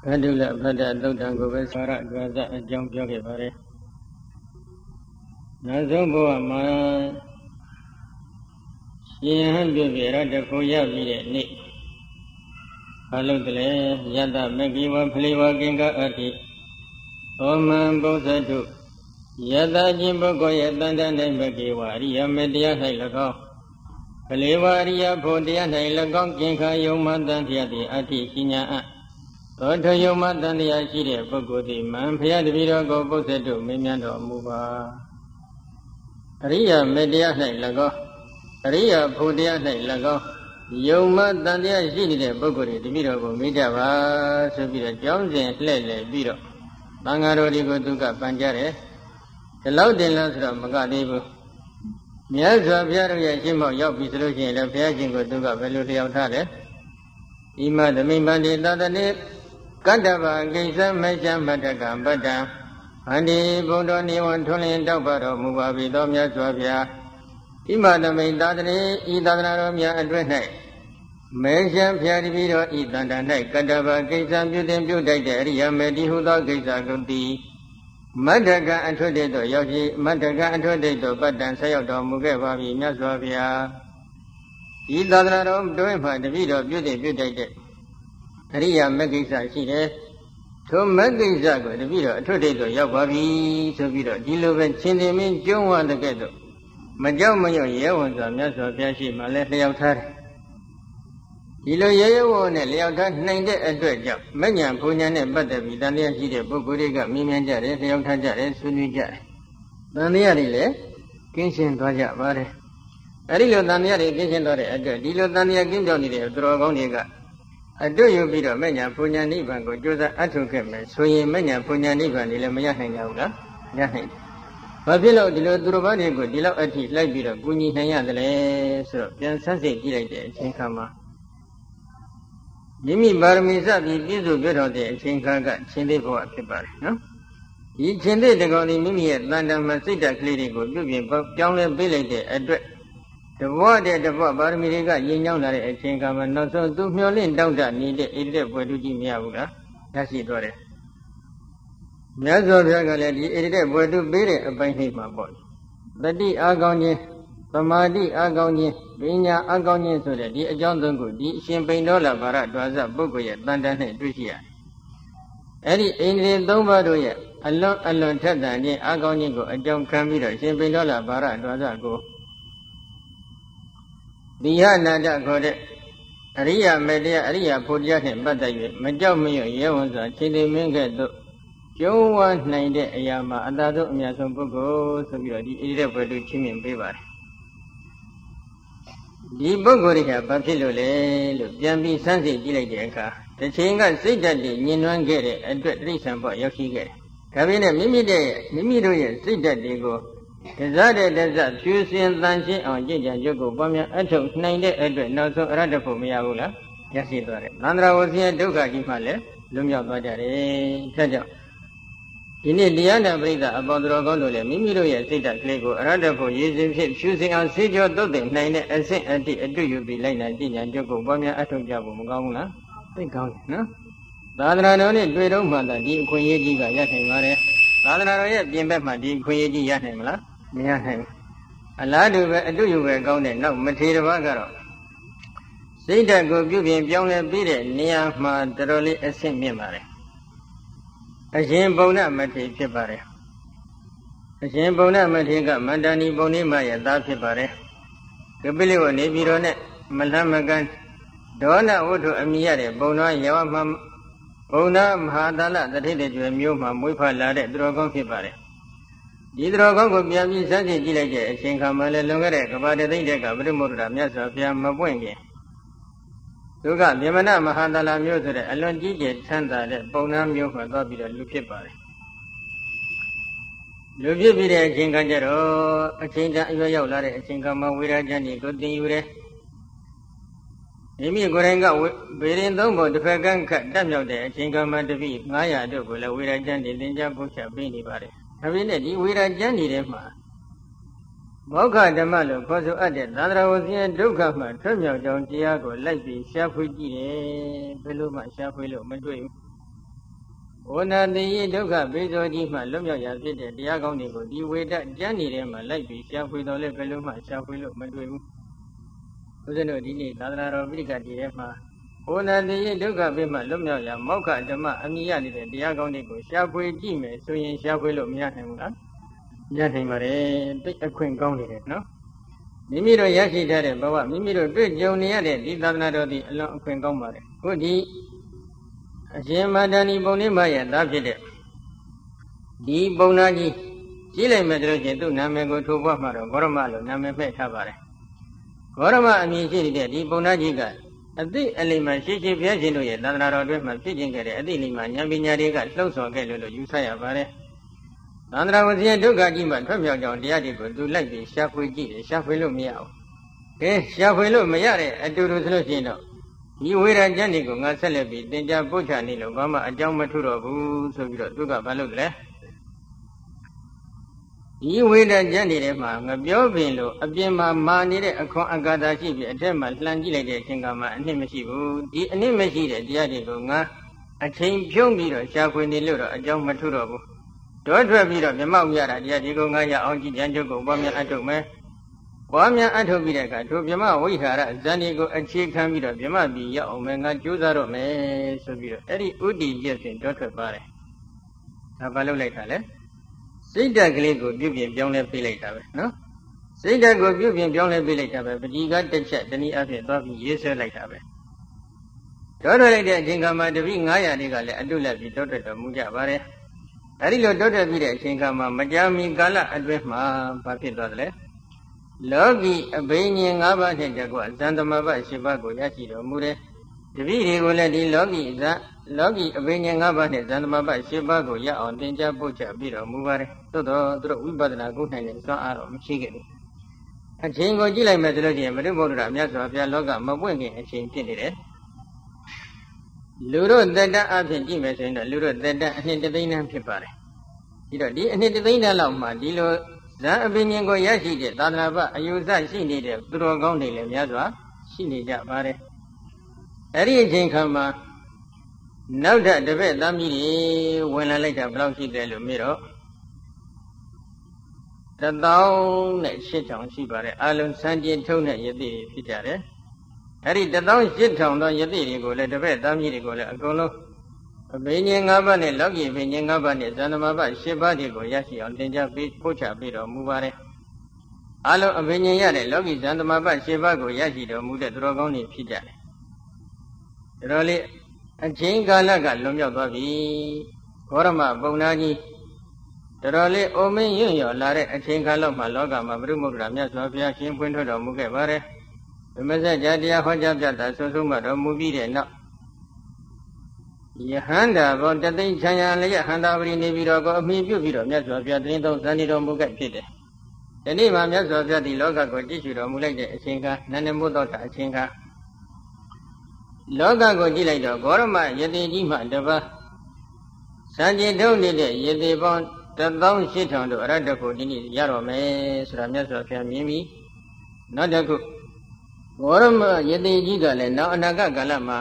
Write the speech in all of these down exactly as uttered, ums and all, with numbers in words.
Kadula Pada Dodan Govesara Gaza Jump Yogi Bare Nazumbo Ma Yan Bivera de Koya Vide Nick Halutele Yada Megiwa Pliwa Ginga Ati Oman Bosadu Yada Jimbogo Yadanda Megiwa Ria Media Hailago Pliwa Ria Podia Hailago Ginga Yomadan Yadi Ati Kinya Oto Yomadan Yashire Bogodi Man Pia de Virago Bosadu Mimiano Muba Ria Media Hailago Ria Podia Hailago Yomadan Yashire Bogodi de Virago Midava Subira Jones and Lele Biro Bangaro Digo Duka Panjare The Loudin Lasra Magadibu Miaza Piaro Yashimo Yopi Solution and Piajingo Duka Veluti Tare Ima the Mimbandi Dadane Kadava Gisa Mesha Mataka Bada Andi Bodoni one Tolin Dabaro Mubavi Domya Swabia Ima the main Dadane Idaramia and Rene Mesha Piariviro Idana Kadava Gisa Butin Budai Area Medihuda Gisa Gundi Mataka and Todedo Yoshi Mataka and Todedo Badan Sayodo Mugavi Naswabia Idanarum doing by the video beauty beauty Ria Megisa Sire to Megisa the video Todedo Yabavi to video Diluven Chindimin Jungwa the Ghetto Majamayo Yawans of Naswabia Malay Outar Ilo Yayo and Leotan named it a great job. Many are Punyan and Batavi, Dania Sida, Bukuriga, Mimian Jare, Leotaja, Sunija. Daniarile, Kinshin Raja Vare. Arilo Dania, Kinshin Dore, Dilo Dania Gindoni, Drogoniga. I do you be the Mania Punyan Ivan, Josa Atukem, so ye Mania Punyan Ivan, Ilamaya Hangauga, Yahin. Babilo, Dilo Drobani, Dilo Ati, like Bida, Guni Hayadale, so then Sansi Gilade, Chinkama. Mimi Barmisa, the Gizu Bedo de Chinkaga, Chindipo at the bar. He chinded the Goni Mimi at London Masita Clinical, Dubi, John Billy, address. The word at the Barmiriga, Yinyana, and Chinkama, not so two million down that needed it for Duji Miaga. That's it, Dore. Miazo Ragaladi, it were to beat it by him, my boy. The D. Agoni. Samadi Agoni, Vinya Agoni, so that the Johnson good, the Champagne Dola Barat was a book with London and Lucia. Any Indian Dombadoya, alone, alone, Tatan, the Agoni go, a John Camino, Champagne Dola Barat was a go. Diana got it. Aria Media, Aria Pujahan, but I Majamio, Yawans, Chili Minga, Joe one ninety Ayama, Adado Miasum Bogo, so you are the either for the Chimin Bivar. The Bogorica, Papilole, Jambi Sansi Gilaka, the Chinga said that the Ninuan get it, and get reason for Yoshi get. Cabina Mimi Day, Mimi Doya, said that they go. The Zada does that, Susie and Lancy on Jija Joko, Bomia, and took ninety address, now so rather for Miaula. Yes, it was. Landra was here, Duka Gimale, Lumia Badare, Taja. In Indiana, Brida, about Rogondole, Mimidoya, said that Lego, rather for using him, choosing on Sijo Doden, nine and say, and do you be like nineteen and Joko Bomia Atom Jabu Mugana? They count, no? Ladra no need, we don't want that deep Queen Yiga Yatimare. Ladra yet, Bimbema, deep Queen Yatimla, Miahem. A lad do you were gone, no material Vagaro. Say that go give him young and beat it, near my thoroughly a same memory. A shame bona mati pipare. A shame bona matiga, Mandani boni maya, that pipare. Gabilio Nebirone, Malamagan, Dona Oto Amiare, Bona Yawam, Bona Mahadala, that headed to a muma, Mupa Lade, Drogon pipare. The Drogon would be a Sanji Gilage, Shinkamala Lungare, about the Dega, Brimura, Miasafia, Mabuenge. Luga, Yamana Mahadala Music, Alon Gigi, Santa, Bonam Yuka, Gobida, Lukipa. Lukibide, Chinganjero, a Chinga Yola, a Chinkama, Wirajani, good Yure. Emi Gorenga, Birin Dombo, the Faganka, Daniel, the Chinkama, the V, Maya, Dugula, Wirajani, Linja Bucha, Bini Bari. Having a Wirajani, Rema. Moka the Malo, Coso added, Landra was here, Dukama, Tremio, Don Tiago, Lightly, Shafuji, Peluma, Shafulo, Madrid. ဝနာတိဒုက္ခပိသောကြီးမှလွတ်မြောက်ရာဖြစ်တဲ့တရားကောင်းတွေကိုဒီဝေဒကျမ်းနေတဲ့မှာလိုက်ပြီးရှားဖွေတော်လဲဘယ်လိုမှရှားဖွေလို့မတွေ့ဘူး။ဦးဇင်းတို့ဒီနေ့သာသနာတော်ပိဋကတိထဲမှာဝနာတိဒုက္ခပိမှလွတ်မြောက်ရာမောက္ခဓမ္မအမိရနေတဲ့တရားကောင်းတွေကိုရှားဖွေကြည့်မယ်ဆိုရင်ရှားဖွေလို့မရနိုင်ဘူးလား။ရနိုင်ပါတယ်။တိတ်အခွင့်ကောင်းနေတယ်နော်။မိမိတို့ရရှိထားတဲ့ဘဝမိမိတို့တွေ့ကြုံနေရတဲ့ဒီသာသနာတော်ဒီအလွန်အခွင့်ကောင်းပါတယ်။ခုဒီအရှင်မတန်ဒီပုံလေးမရဲ့သားဖြစ်တဲ့ဒီပုံနာကြီးကြည့်လိုက်မယ်ဆိုလို့ချင်းသူ့နာမည်ကိုထိုးပွားမှာတော့ဂေါရမလို့နာမည်ဖက်ထားပါတယ်ဂေါရမအမည်ရှိတဲ့ဒီပုံနာကြီးကအသိအလိမ္မာရှိရှိဘုရားရှင်တို့ရဲ့သာသနာတော်အတွင်းမှာဖြစ်ကျင်ခဲ့တဲ့အသိအလိမ္မာဉာဏ်ပညာတွေကလှုပ်ဆော်ခဲ့လို့လို့ယူဆရပါတယ်သန္တရာဝစီယဒုက္ခကြီးမှထွက်မြောက်ကြောင်းတရားတွေကိုသူလိုက်ပြီးရှာဖွေကြည့်တယ်ရှာဖွေလို့မရဘူးကဲရှာဖွေလို့မရတဲ့အတူတူဆိုလို့ရှိရင်တော့ဒီဝေဒကျမ်းတွေကိုငါဆက်လက်ပြီးသင်ကြားပို့ချနေလို့ဘာမှအကြောင်းမထုတော့ဘူးဆိုပြီးတော့သူကဘာလုပ်လဲဒီဝေဒကျမ်းတွေထဲမှာငါပြောပင်လို့အပြင်မှာမာနေတဲ့အခွန်အကာတာရှိပြီးအထက်မှာလှန်ကြည့်လိုက်တဲ့အချိန်ကမှအနှစ်မရှိဘူးဒီအနှစ်မရှိတဲ့တရားတွေကိုငါအချိန်ဖြုံးပြီးတော့ရှာဖွေနေလို့တော့အကြောင်းမထုတော့ဘူးတောထွက်ပြီးတော့မြမောက်ရတာတရားဒီကိုငါရအောင်ကြည်ကြံကြုတ်ကိုပွားများအထုတ်မယ်ပွားများအထုတ်ပြီးတဲ့အခါတို့မြမဝိဟာရဇန်ဒီကိုအခြေခံပြီးတော့မြမပြည်ရောက်အောင်မယ်ငါကြိုးစားတော့မယ်ဆိုပြီးတော့အဲ့ဒီဥတီရက်ဖြင့်တောထွက်ပါတယ်ဒါဘာလုပ်လိုက်တာလဲစိတ်ဓာတ်ကလေးကိုပြုပြင်ပြောင်းလဲပေးလိုက်တာပဲနော်စိတ်ဓာတ်ကိုပြုပြင်ပြောင်းလဲပေးလိုက်တာပဲပဋိကတစ်ချက်တနည်းအားဖြင့်သွားပြီးရေးဆွဲလိုက်တာပဲတောထွက်လိုက်တဲ့အချိန်ကမှတပိငါးရာတွေကလည်းအတုလက်ပြီးတောထွက်တော်မူကြပါတယ်အဲဒီလိုတောထွက်ပြီးတဲ့အချိန်ကမှမကြာမီကာလအတွင်းမှာဘာဖြစ်သွားသလဲလောကီအဘိညာဉ်၅ပါးနဲ့တကွဇန်သမဘ၈ပါးကိုရရှိတော်မူတယ်တပိတွေကိုလည်းဒီလောကီဇလောကီအဘိညာဉ်၅ပါးနဲ့ဇန်သမဘ၈ပါးကိုရအောင်သင်ကြားပို့ချပြီးတော်မူပါတယ်သို့တော့သူတို့ဝိပဿနာကိုနိုင်တဲ့စွမ်းအားတော့မရှိခဲ့ဘူးအချိန်ကိုကြည့်လိုက်မယ်ဆိုလို့ရှိရင်ဘုရားဗုဒ္ဓမြတ်စွာဘုရားလောကမပွင့်ခင်အချိန်ဖြစ်နေတယ်လူတို့တက်တအဖြစ်ကြည့်မယ်ဆိုရင်တော့လူတို့တက်တအနှစ်တသိန်းတန်းဖြစ်ပါတယ်ဒီတော့ဒီအနှစ်တသိန်းတန်းလောက်မှာဒီလိုဇာအပင်ဉ္ကိုရရှိတဲ့သာသနာ့ဘအယူဆရှိနေတဲ့သူတော်ကောင်းတွေလည်းများစွာရှိနေကြပါတယ်အဲ့ဒီအချိန်ခါမှာနောက်ထပ်တပည့်သားမီးတွေဝင်လာလိုက်တာဘယ်လောက်ရှိတယ်လို့မေးတော့တသောင်းနဲ့ရှစ်ထောင်ရှိပါတယ်အလုံးစံကျင်ထုံးတဲ့ယသိတွေဖြစ်ကြတယ်အဲ့ဒီတသောင်းရှစ်ထောင်သောယသိတွေကိုလည်းတပည့်သားမီးတွေကိုလည်းအကုန်လုံးအဘိညာဉ်၅ပါးနဲ့လောကီအဘိညာဉ်၅ပါးနဲ့ဇန်နမဘ၈ပါးတွေကိုရရှိအောင်သင်ကြားပေးပို့ချပေးတော်မူပါတယ်။အလုံးအဘိညာဉ်ရတဲ့လောကီဇန်နမဘ၈ပါးကိုရရှိတော်မူတဲ့သူတော်ကောင်းတွေဖြစ်ကြတယ်။ဒါတော့လေအချိန်ကာလကလွန်မြောက်သွားပြီ။ဂေါရမပုံနာကြီးတော်လေးအိုမင်းညွန့်ရော်လာတဲ့အချိန်ကာလမှာလောကမှာဘုရုမုဒ္ဒရာမြတ်စွာဘုရားရှင်ဖွင့်ထွက်တော်မူခဲ့ပါတယ်။ဗမစကြာတရားဟောကြားပြတာဆွဆုံးမတော်မူပြီးတဲ့နောက်ယဟန္တာဘောတသိန်းချမ်းရလျက်ဟန္တာပရိနေပြီးတော့ကိုအမိပြုပြီးတော့မြတ်စွာဘုရားတင်းသုံးဇန်နေတော်မူခဲ့ဖြစ်တယ်။ဒီနေ့မှာမြတ်စွာဘုရားဒီလောကကိုကြည့်ရှုတော်မူလိုက်တဲ့အချိန်ကနန္ဒမိုးတော်တာအချိန်ကလောကကိုကြည့်လိုက်တော့ဂေါရမယတိကြီးမှတပါးစံကျင်ထုံးနေတဲ့ယတိပေါင်းတသောင်းရှစ်ထောင်တို့အရတ္တကိုဒီနေ့ရတော့မယ်ဆိုတာမြတ်စွာဘုရားမြင်ပြီးနောက်တစ်ခုဂေါရမယတိကြီးကလည်းနောက်အနာဂတ်ကာလမှာ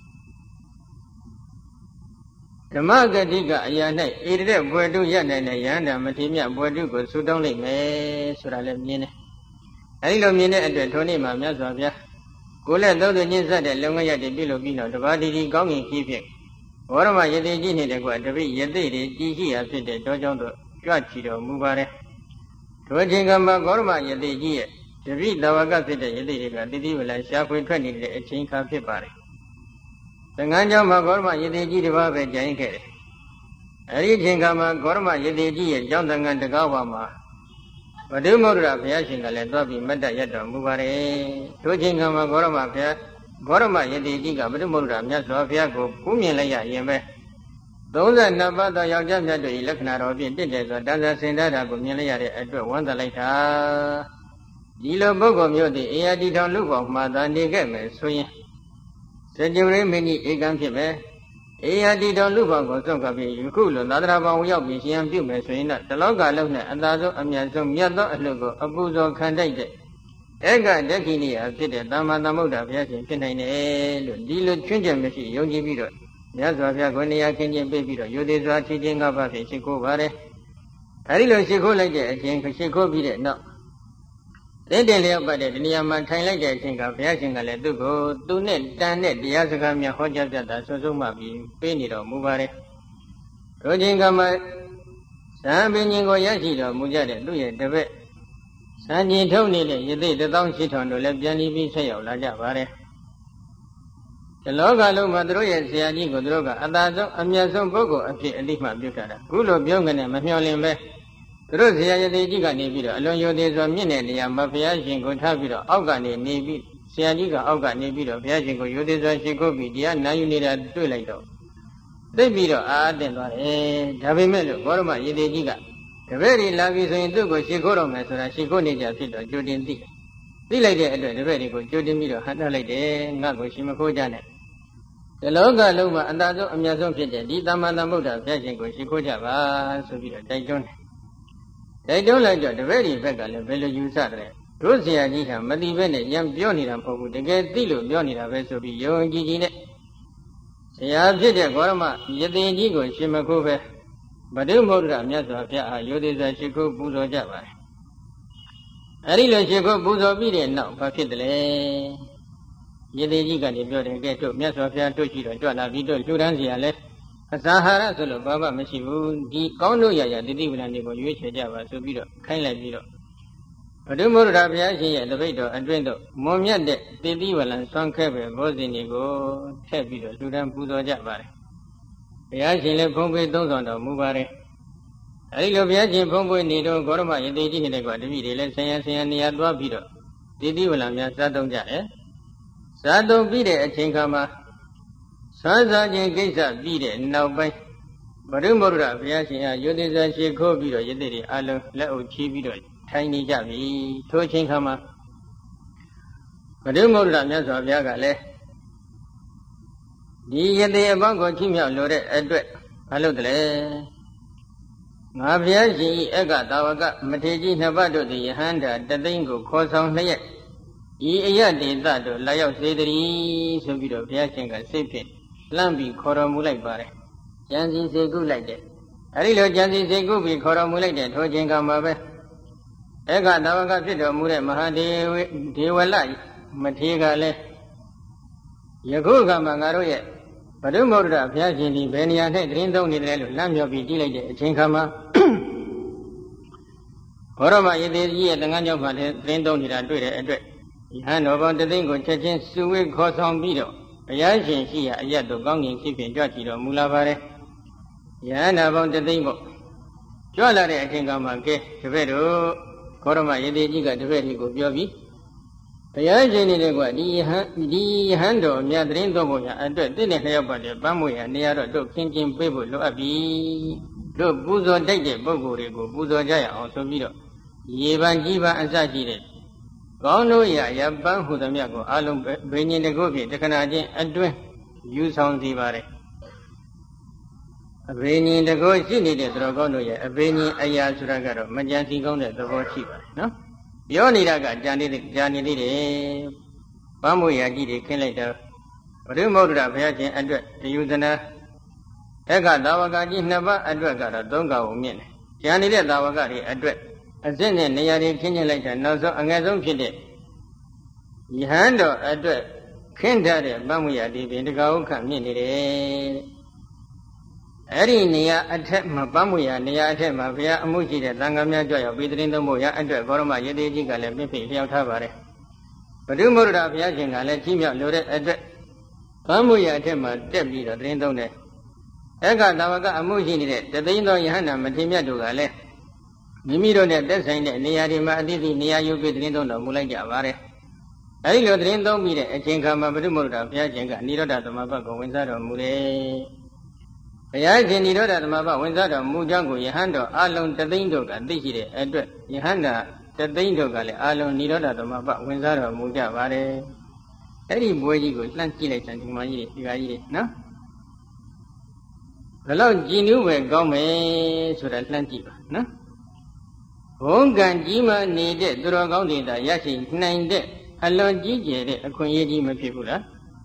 ဓမ္မဂတိကအရာ၌ဣရတဲ့ဘွယ်တုရနိုင်တဲ့ယန္တာမထေမြဘွယ်တုကိုဆူတောင်းလိုက်မယ်ဆိုတာလည်းမြင်တယ်။အဲဒီလိုမြင်တဲ့အတွက်ထိုနေ့မှာမြတ်စွာဘုရားကိုယ်လက်သုံးသူညင်းဆက်တဲ့လုံငရတည်ပြုလုပ်ပြီးတော့တပါးတီတီကောင်းငင်ကြီးဖြင့်ဝရမယတိကြီးနေတဲ့ကွာတပိယတိတွေတည်ရှိရာဖြစ်တဲ့တောကြောင့်တို့ကြွချီတော်မူပါတယ်။ထိုအချိန်ကမှဂေါရမယတိကြီးရဲ့တပိတဝကဖြစ်တဲ့ယတိတွေကတည်တည်ဝလာရှားဖွေထွက်နေတဲ့အချိန်ခါဖြစ်ပါတယ်သင်္ကန်းကျောင်းမှာဂေါရမယတိကြီးတစ်ပါးပဲကြိုင်ခဲ့တယ်။အဲဒီအချိန်ကမှဂေါရမယတိကြီးရဲ့ကျောင်းသင်္ကန်းတကားပေါ်မှာဗဒုမုဒ္ဒရာဘုရားရှင်ကလည်းသွားပြီးမတ်တရတော်မူပါတယ်။ထိုအချိန်ကမှဂေါရမဘုရားဂေါရမယတိကြီးကဗဒုမုဒ္ဒရာမြတ်စွာဘုရားကိုပူးမြင်လိုက်ရရင်ပဲသုံးဆယ်နှစ်ပါးသောယောက်ျားမြတ်တို့၏လက္ခဏာတော်ဖြင့်တင့်တယ်စွာတန်ဆာစင်ထားတာကိုမြင်လိုက်ရတဲ့အတွက်ဝမ်းသာလိုက်တာ။ဒီလိုပုဂ္ဂိုလ်မျိုးသည်အေယတိထောင်လူပေါင်းမှသာနေခဲ့မယ်ဆိုရင်စကြဝဠာမင်းကြီးဧကံဖြစ်မယ်အေယတိတော်လူပေါင်းကိုစွန့်ခပ်ပြီးယခုလိုသာသနာပေါင်းရောက်ပြီးရှင်ပြုမယ်ဆိုရင်တော့တလောကလုံးနဲ့အသာဆုံးအမြတ်ဆုံးမြတ်သောအလှကိုအပူဇော်ခံတိုက်တဲ့ဧကဒက္ခိဏိယဖြစ်တဲ့သမ္မာသမ္ဗုဒ္ဓဘုရားရှင်ဖြစ်နိုင်တယ်လို့ဒီလိုချွင်းချက်မရှိယုံကြည်ပြီးတော့မြတ်စွာဘုရားကိုနေရာခင်းချင်းပြပြီးတော့ရိုသေစွာချီးချင်းငါးပါးဖြင့်ရှိခိုးပါတယ်အဲဒီလိုရှိခိုးလိုက်တဲ့အချိန်ရှိခိုးပြီးတဲ့နောက်တဲ့တဲ့လျောက်ပတ်တဲ့ဒီနေရာမှာထိုင်လိုက်တဲ့အချိန်ကဘုရားရှင်ကလည်းသူ့ကိုသူနဲ့တန်တဲ့တရားစကားများဟောကြားပြတာဆွဆုံးမှပြီးပေးနေတော်မူပါတယ်တို့ချင်းကမှသံပင်ရှင်ကိုရရှိတော်မူကြတဲ့သူ့ရဲ့တပည့်စံကျင်ထုတ်နေတဲ့ယသိတစ်သောင်းရှိထောင်တို့လည်းပြန်ပြီးဆက်ရောက်လာကြပါတယ်ဒီလောကလုံးမှာသူတို့ရဲ့ဆရာကြီးကိုသူတို့ကအသာဆုံးအမြတ်ဆုံးပုဂ္ဂိုလ်အဖြစ်အတိမှပြုထားတာခုလိုပြောငနဲ့မမျှော်လင့်ပဲသူတို့ဆရာယသိကြီးကနေပြီးတော့အလွန်ယိုသေးစွာမြင့်တဲ့နေရာမှာဘုရားရှင်ကိုထားပြီးတော့အောက်ကနေနေပြီးဆရာကြီးကအောက်ကနေပြီးတော့ဘုရားရှင်ကိုယိုသေးစွာရှိခိုးပြီးတရားနာယူနေတာတွေ့လိုက်တော့သိပြီးတော့အာအတင်သွားတယ်ဒါပေမဲ့လို့ဘောရမယသိကြီးကတပည့်တွေလာပြီဆိုရင်သူ့ကိုရှိခိုးတော့မယ်ဆိုတာရှိခိုးနေကြဖြစ်တော့ကြိုတင်သိသိလိုက်တဲ့အတွက်တပည့်တွေကိုကြိုတင်ပြီးတော့ဟန်ထားလိုက်တယ်ငါ့ကိုရှိမခိုးကြနဲ့ဒီလောကလုံးမှာအသာဆုံးအမြတ်ဆုံးဖြစ်တဲ့ဒီသမ္မာသမ္ဗုဒ္ဓဘုရားရှင်ကိုရှိခိုးကြပါဆိုပြီးတော့တိုက်တွန်းတယ်တိုက်တွန်းလိုက်တော့တပည့်တွေဘက်ကလည်းဘယ်လိုယူဆတယ်တို့ဆရာကြီးဟာမတိဘဲနဲ့ရံပြောနေတာမဟုတ်ဘူးတကယ်သိလို့ပြောနေတာပဲဆိုပြီးယုံကြည်ကြည်နဲ့ဆရာဖြစ်တဲ့ဂေါရမယသိကြီးကိုရှင်မခိုးပဲဗဒုမုဒ္ဒရာမြတ်စွာဘုရားအားယိုသေးစွာရှိခိုးပူဇော်ကြပါတယ်အဲဒီလိုရှိခိုးပူဇော်ပြီးတဲ့နောက်ဘာဖြစ်တယ်လဲယသိကြီးကနေပြောတယ်ကဲတို့မြတ်စွာဘုရားတို့ရှိတော့ကြွလာပြီးတို့လူတန်းစီရလဲအစာဟာရဆိုလို့ဘာမှမရှိဘူးဒီကောင်းလို့ရရတိတိဝိလံတွေကိုရွေးချယ်ကြပါဆိုပြီးတော့ခိုင်းလိုက်ပြီးတော့ဗဒုမုဒ္ဒရာဘုရားရှင်ရဲ့တပိတ်တော်အတွင်းသို့မွန်မြတ်တဲ့တိတိဝိလံဆွမ်းခဲပဲဘောဇင်တွေကိုထည့်ပြီးတော့လူတန်းပူဇော်ကြပါတယ်ဘုရားရှင်လည်းဖုံးပေးသုံးဆောင်တော်မူပါတယ်အဲဒီလိုဘုရားရှင်ဖုံးပေးနေတော့ဂေါရမယသိကြီးနေတဲ့ကတပည့်တွေလည်းဆင်းရဲဆင်းရဲနေရာသွားပြီးတော့တိတိဝိလံများစားသုံးကြတယ်စားသုံးပြီးတဲ့အချိန်ခါမှာဆွမ်းစားခြင်းကိစ္စပြီးတဲ့နောက်ပိုင်းဗဒုမုဒ္ဒရာဘုရားရှင်ဟာယုတိဇာရှိခိုးပြီးတော့ယသိတွေအလုံးလက်အုပ်ချီးပြီးတော့ထိုင်နေကြပြီထိုအချိန်ခါမှာဗဒုမုဒ္ဒရာမြတ်စွာဘုရားကလည်းဒီယသိအပေါင်းကိုချီးမြှောက်လိုတဲ့အတွက်မလုပ်တယ်လေငါဘုရားရှင်ဤအက္ခသာဝကမထေကြီးနှစ်ပတ်တို့သည်ယဟန္တာတသိန်းကိုခေါ်ဆောင်လျက်ဤအယတေသတို့လာရောက်စေတည်းဆိုပြီးတော့ဘုရားရှင်ကစိတ်ဖြင့်လှမ်းပြီးခေါ်တော်မူလိုက်ပါတယ်ကြံစီစေကုလိုက်တဲ့အဲဒီလိုကြံစီစေကုပြီးခေါ်တော်မူလိုက်တဲ့ထိုချိန်ကမှာပဲအက္ခသာဝကဖြစ်တော်မူတဲ့မဟာဒေဝဒေဝလမထေရကလည်းယခုကမှငါတို့ရဲ့ဗဒုမုဒ္ဒရာဘုရားရှင်ဒီဘယ်နေရာ၌တရင်သုံးနေတယ်လို့လမ်းမြောက်ပြီးကြည့်လိုက်တဲ့အချိန်ခါမှာဘောရမယသိကြီးရဲ့တန်ခမ်းကြောင့်မှလည်းတရင်သုံးနေတာတွေ့တဲ့အတွက်ယဟန်တော်ပေါင်းတသိန်းကိုချက်ချင်းစုဝေးခေါ်ဆောင်ပြီးတော့ဘုရားရှင်ရှိရာအရတ်တို့ကောင်းကင်ဖြစ်ဖြင့်ကြွချီတော်မူလာပါတယ်ယဟန်တော်ပေါင်းတသိန်းပေါ့ကြွလာတဲ့အချိန်ကမှကဲတပည့်တို့ဂေါရမယသိကြီးကတပည့်တွေကိုပြောပြီးဘုရားရှင်နေတဲ့ကွာဒီယဟန်ဒီယဟန်တော်အများတရင်သုံးဖို့ရအတွက်တင့်တဲ့လျောက်ပတ်တဲ့ပန်းမွေရနေရာတော့တို့ခင်းကျင်းပေးဖို့လိုအပ်ပြီတို့ပူဇော်တိုက်တဲ့ပုဂ္ဂိုလ်တွေကိုပူဇော်ကြရအောင်ဆိုပြီးတော့ရေပန်းကြီးပန်းအစရှိတဲ့ကောင်းလို့ရရပန်းဟုသမျှကိုအလုံးဘိညာဉ်တကုဖြင့်တခဏချင်းအတွင်းယူဆောင်စီပါတယ်အဘိညာဉ်တကုရှိနေတဲ့သတော်ကောင်းတို့ရဲ့အဘိညာဉ်အရာဆိုတာကတော့မကြံစီကောင်းတဲ့သဘောရှိပါတယ်နော်ပြောနေတာကကြာနေကြာနေသေးတယ်ပန်းမွေရကြီးတွေခင်းလိုက်တော့ဗဒုမုဒ္ဒရာဘုရားရှင်အတွက်တယုဇနာအက္ခသာဝကကြီးနှစ်ပါးအတွက်ကတော့သုံးကကိုမြင့်တယ်ကြာနေတဲ့သာဝကတွေအတွက်အစစ်နဲ့နေရာတွေခင်းကျင်းလိုက်တာနောက်ဆုံးအငယ်ဆုံးဖြစ်တဲ့ယဟန်တော်အတွက်ခင်းထားတဲ့ပန်းမွေရဒီပင်တကာဥက္ခမြင့်နေတယ်အဲ့ဒီနေရာအထက်မှာပန်းမွေရနေရာအထက်မှာဘုရားအမှုရှိတဲ့သံဃာများကြွရောက်ပြီးတရင်သုံးဖို့ရအတွက်ဂေါရမယသိကြီးကလည်းပြည့်ပြည့်လျှောက်ထားပါတယ်ဗဒုမုဒ္ဒရာဘုရားရှင်ကလည်းကြီးမြောက်လိုတဲ့အတွက်ပန်းမွေရအထက်မှာတက်ပြီးတော့တရင်သုံးတယ်အက္ခသာဝကအမှုရှိနေတဲ့တသိန်းသောယဟန္တာမထေရမြတ်တို့ကလည်းမိမိတို့နဲ့သက်ဆိုင်တဲ့နေရာတွေမှာအတိအကျနေရာယူပြီးတရင်သုံးတော်မူလိုက်ကြပါတယ်အဲဒီလိုတရင်သုံးပြီးတဲ့အချိန်ခါမှာဗဒုမုဒ္ဒရာဘုရားရှင်ကနိရောဓသမဘတ်ကိုဝင်စားတော်မူတယ်ဘုရားရှင်နိရောဓသမဘတ်ဝင်စားတော်မူကြောင်းကိုယဟန်တော်အလုံးတသိန်းတို့ကသိရှိတဲ့အတွက်ယဟန္တာတသိန်းတို့ကလည်းအလုံးနိရောဓသမဘတ်ဝင်စားတော်မူကြပါတယ်အဲ့ဒီဘွဲကြီးကိုလှမ်းကြည့်လိုက်စမ်းဒီမကြီးတွေဒီကကြီးတွေနော်ဘယ်လောက်ကြည်နူးပဲကောင်းမယ်ဆိုတာလှမ်းကြည့်ပါနော်ဘုံကံကြီးမှနေတဲ့သူတော်ကောင်းတွေသာရရှိနိုင်တဲ့အလွန်ကြီးကျယ်တဲ့အခွင့်အရေးကြီးမဖြစ်ဘူးလား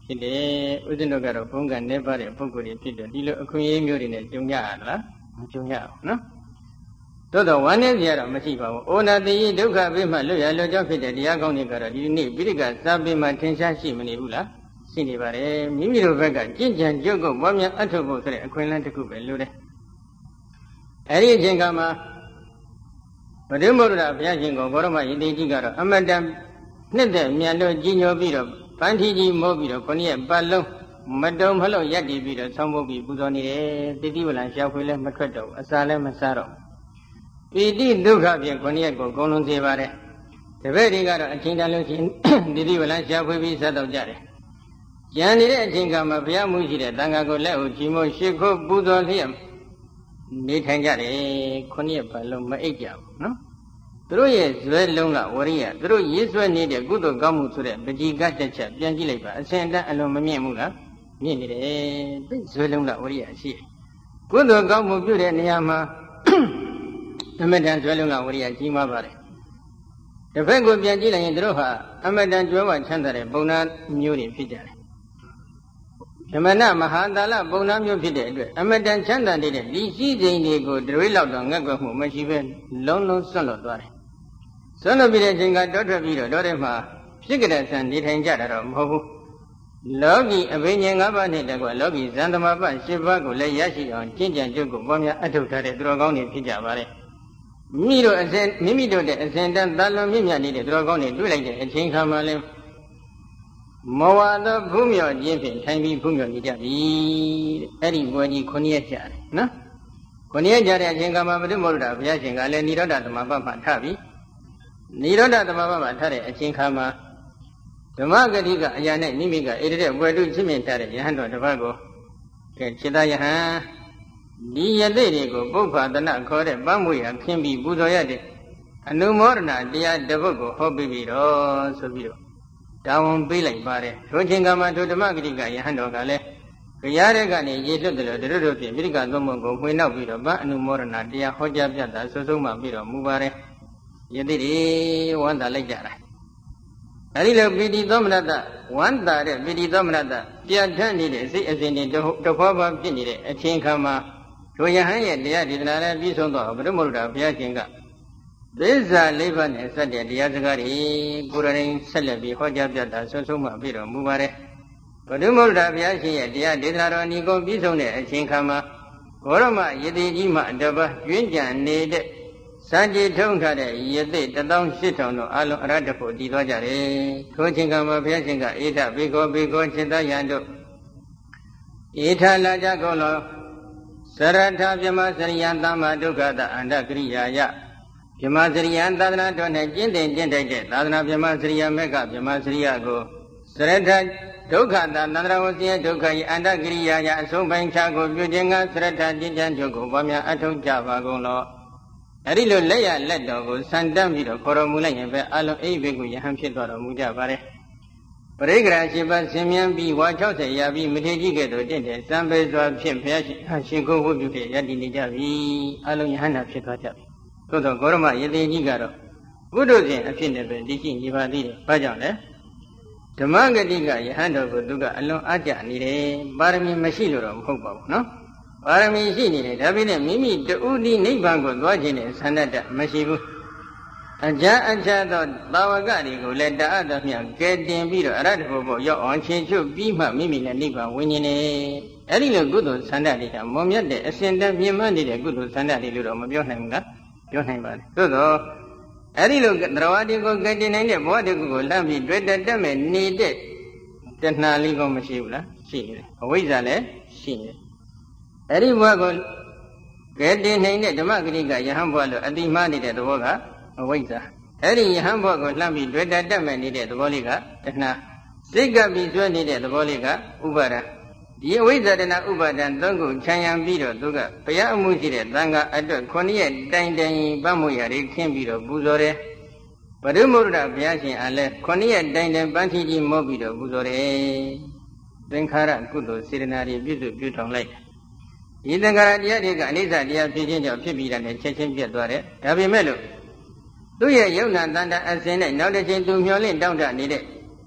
ဖြစ်တယ်ဥစဉ်တို့ကတော့ဘုံကနေပါတဲ့ပုဂ္ဂိုလ်တွေဖြစ်တယ်ဒီလိုအခွင့်အရေးမျိုးတွေနဲ့ကြုံရတာလားမကြုံရဘူးနော်သို့တော့ဝမ်းနည်းစရာတော့မရှိပါဘူး။အိုနာတိဒုက္ခဘေးမှလွတ်ရလွတ်ကြောင့်ဖြစ်တဲ့တရားကောင်းတွေကတော့ဒီနေ့ပိဋကစာပေမှာထင်ရှားရှိမနေဘူးလား။ရှိနေပါတယ်။မိမိတို့ဘက်ကကြင်ကြံကြုတ်ကိုပွားများအထောက်ဖို့ဆိုတဲ့အခွင့်အလမ်းတစ်ခုပဲလို့တယ်။အဲဒီအချိန်ကမှဗုဒ္ဓမုဒ္ဒရာဘုရားရှင်ကိုဂေါရမယတိကြီးကတော့အမတန်နှစ်သက်မြတ်လို့ကြီးညိုပြီးတော့ပန်းထီကြီးမိုးပြီးတော့ခொနည်းပတ်လုံးမတုံမလို့ရက်တည်ပြီးတော့ဆောင်းပုတ်ပြီးပူဇော်နေတယ်။တိတိဝလံရှားခွေလည်းမထွက်တော့ဘူး။အစာလည်းမစားတော့ဘူး။ပိဋိဒုက္ခဖြင့်ခொနည်းကိုကုန်လုံးစေပါတယ်။တပည့်တွေကတော့အချင်းတန်လို့ရှိရင်တိတိဝလံရှားခွေပြီးဆက်တော့ကြတယ်။ကြံနေတဲ့အချိန်ကမှဘုရားမှုရှိတဲ့တန်ခါကိုလက်ကိုချီမို့ရှ िख ိုးပူဇော်လျက်နေထိုင်ကြတယ်။ခொနည်းပတ်လုံးမအိပ်ကြဘူးနော်။သူတို့ရဲ့ဇွဲလုံးကဝရိယသူတို့ရေးဆွဲနေတဲ့ကုသိုလ်ကောင်းမှုဆိုတဲ့ပကြီးကတက်ချက်ပြန်ကြည့်လိုက်ပါအစဉ်အတန်းအလွန်မမြင့်ဘူးလားမြင့်နေတယ်သိဇွဲလုံးကဝရိယရှိတယ်ကုသိုလ်ကောင်းမှုပြုတဲ့နေရာမှာအမတန်ဇွဲလုံးကဝရိယကြီးမားပါတယ်တစ်ဖက်ကိုပြန်ကြည့်လိုက်ရင်တို့ဟာအမတန်ကြွယ်ဝချမ်းသာတဲ့ပုံနာမျိုးတွေဖြစ်ကြတယ်ယမနမဟာတာလပုံနာမျိုးဖြစ်တဲ့အတွက်အမတန်ချမ်းသာနေတဲ့ဒီရှိစိန်တွေကိုတရွေးလောက်တော့ငတ်ကွက်မှုမရှိပဲလုံးလုံးစွန့်လွတ်သွားတယ်စွန့်လွတ်ပြီးတဲ့အချိန်ကတောထွက်ပြီးတော့တောထဲမှာဖြစ်ကြတဲ့ဆန်နေထိုင်ကြတာတော့မဟုတ်ဘူးလောကီအဘိညာဉ်၅ပါးနဲ့တကွလောကီဇန်သမပတ်၈ပါးကိုလည်းရရှိအောင်ကျင့်ကြံကြုတ်ကိုပွားများအထောက်ထားတဲ့သူတော်ကောင်းတွေဖြစ်ကြပါလေမိမိတို့အစဉ်မိမိတို့တဲ့အစဉ်တန်းသာလွန်မြင့်မြတ်နေတဲ့သူတော်ကောင်းတွေတွေ့လိုက်တဲ့အချိန်ခါမှလည်းမဝါသောဖူးမြော်ခြင်းဖြင့်ထိုင်ပြီးဖူးမြော်နေကြပြီတဲ့အဲ့ဒီဘွယ်ကြီးခုနှစ်ရက်ကြာတယ်နော်ခုနှစ်ရက်ကြာတဲ့အချိန်ခါမှာဘုဒ္ဓမောဒ္ဒဘုရားရှင်ကလည်းနိရောဓသမဘမှာထပြီနိရောဓသမဘမှာထတဲ့အချိန်ခါမှာဓမ္မဂတိကအရာနဲ့နိမိကဧရတဲ့ဘွယ်တုချစ်မြင်ထားတဲ့ယဟန်တော်တစ်ပါးကိုကဲจิตယဟန်ဒီယသိတွေကိုပုပ္ပဒနာခေါ်တဲ့ပန်းမွေရခင်းပြီးပူဇော်ရတဲ့အနုမောဒနာတရားတစ်ပုဒ်ကိုဟောပြီးပြီးတော့ဆိုပြီးတော့တာဝန်ပေးလိုက်ပါတယ်ထိုချိန်ကမှထိုဓမ္မဂတိကယဟန်တော်ကလည်းကြားတဲ့ကနေရေလွတ်တယ်လို့တို့တို့ဖြင့်ပိဋကသုံးပုံကိုမှွေနောက်ပြီးတော့ဗအနုမောဒနာတရားဟောကြားပြတာဆွဆုံးမှပြီးတော့မူပါတယ်ယသိတွေဝမ်းသာလိုက်ကြတာအဲဒီလိုပိဋိသောမနတဝမ်းသာတဲ့ပိဋိသောမနတပြဋ္ဌာန်းနေတဲ့စိတ်အစဉ်တွေတဖွာဖွာဖြစ်နေတဲ့အချိန်ခါမှာတို့ယဟန်ရဲ့တရားဒေသနာနဲ့ပြီးဆုံးတော့ဘုဒ္ဓမုဒ္ဒရာဘုရားရှင်ကသစ္စာလေးပါးနဲ့စတဲ့တရားစကားတွေကိုယ်တိုင်ဆက်လက်ပြီးဟောကြားပြတာဆွဆုံးမှပြီးတော့မူပါတယ်ဘုဒ္ဓမုဒ္ဒရာဘုရားရှင်ရဲ့တရားဒေသနာတော်အနိကုံပြီးဆုံးတဲ့အချိန်ခါမှာဂေါရမယတိကြီးမှတပတ်ကျွင်းကြံနေတဲ့စံကြေထုံးထားတဲ့ယသိတသောရှစ်ထောင်တို့အလုံးအရတ္တဖို့တည်သွားကြတယ်ထိုချိန်ကမှာဘုရားရှင်ကအေထဘေကောဘေကောจิตယံတို့အေထလာကြကုန်လောစရထဗြဟ္မစရိယံသမ္မာဒုက္ခတအန္တကရိယာယဗြဟ္မစရိယံသာသနာတော်နဲ့ကျင့်တဲ့ကျင့်ထိုက်တဲ့သာသနာဗြဟ္မစရိယမေကဗြဟ္မစရိယကိုစရထဒုက္ခတသန္တရာဝစီယဒုက္ခဤအန္တကရိယာယအဆုံးပိုင်းခြားကိုပြုခြင်းကစရထကျင့်ကြံကြုတ်ကိုပွားများအထောက်ကြပါကုန်လောအဲ့ဒီလိုလက်ရလက်တော်ကိုစံတမ်းပြီးတော့ခေါ်တော်မူလိုက်ရင်ပဲအလုံးအိဗေကိုယဟန်ဖြစ်သွားတော်မူကြပါတယ်ပရိက္ခရာရှိပါဆင်မြန်းပြီးဝါ၆၀ရာပြီးမထေကြီးကဲ့သို့တင့်တယ်စံပေစွာဖြင့်ဘုရားရှင်ကိုဝတ်ပြုတဲ့ယတ္တိနေကြပြီအလုံးယဟန်နာဖြစ်သွားကြပြီသို့တော့ဂေါရမယတိကြီးကတော့ဘုဒ္ဓရှင်အဖြစ်နဲ့ပဲတည်ရှိနေပါသေးတယ်ဘာကြောင့်လဲဓမ္မဂတိကယဟန်တော်ကိုသူကအလွန်အားကျနေတယ်ပါရမီမရှိလို့တော့မဟုတ်ပါဘူးနော်ပါရမီရှိနေတယ်ဒါပေမဲ့မိမိတူဒီနိဗ္ဗာန်ကိုသွားခြင်းနဲ့ဆန္ဒတမရှိဘူးအကြအချသောတာဝကတွေကိုလည်းတအပ်တော်မြတ်ကဲတင်ပြီးတော့အရတ္တဘုဘောရောက်အောင်ချင်းချုပ်ပြီးမှမိမိလည်းနိဗ္ဗာန်ဝင်နေတယ်အဲ့ဒီလိုကုသိုလ်ဆန္ဒတွေကမွန်မြတ်တဲ့အစဉ်တည်းမြင်မှနေတဲ့ကုသိုလ်ဆန္ဒတွေလို့တော့မပြောနိုင်ဘူးလားပြောနိုင်ပါတယ်သို့တော့အဲ့ဒီလိုတရားဝတိကိုကဲတင်နိုင်တဲ့ဘဝတကူကိုလမ်းပြီးတွေ့တက်တက်မဲ့နေတဲ့တဏှာလေးကောမရှိဘူးလားရှိနေတယ်အဝိဇ္ဇာလည်းရှိနေတယ်အဲ့ဒီဘဝကိုကဲတင်နိုင်တဲ့ဓမ္မဂရိကယဟန်ဘဝလို့အတိမနေတဲ့သဘောကအဝိဇ္ဇာအဲ့ဒီယဟန်ဘဝကိုလှမ်းပြီးတွေ့တက်တက်မဲ့နေတဲ့သဘောလေးကတဏှာစိတ်ကပ်ပြီးကျွဲနေတဲ့သဘောလေးကဥပါဒံဒီအဝိဇ္ဇာတဏှာဥပါဒံသုံးခုခြံရံပြီးတော့သူကဘုရားအမှုရှိတဲ့သံဃာအတွက်ခုနှစ်ရက်တိုင်တိုင်ပတ်မှုရာတွေခင်းပြီးတော့ပူဇော်တယ်ဗုဒ္ဓမုဒ္ဒရာဘုရားရှင်အားလည်းခုနှစ်ရက်တိုင်တိုင်ပန်းထီကြီးမောပြီးတော့ပူဇော်တယ်သင်္ခါရကုသိုလ်စေတနာတွေပြည့်စုံပြုထောင်လိုက်ဒီသင်္ခါရတရားတွေကအနိစ္စတရားဖြစ်ခြင်းကြောင့်ဖြစ်ပြီးတာနဲ့ချက်ချင်းပြတ်သွားတယ်ဒါပေမဲ့လို့သူ့ရဲ့ယုံနာတန်တာအစဉ်နဲ့နောက်တစ်ချိန်သူမျောလင့်တောင့်တနေတဲ့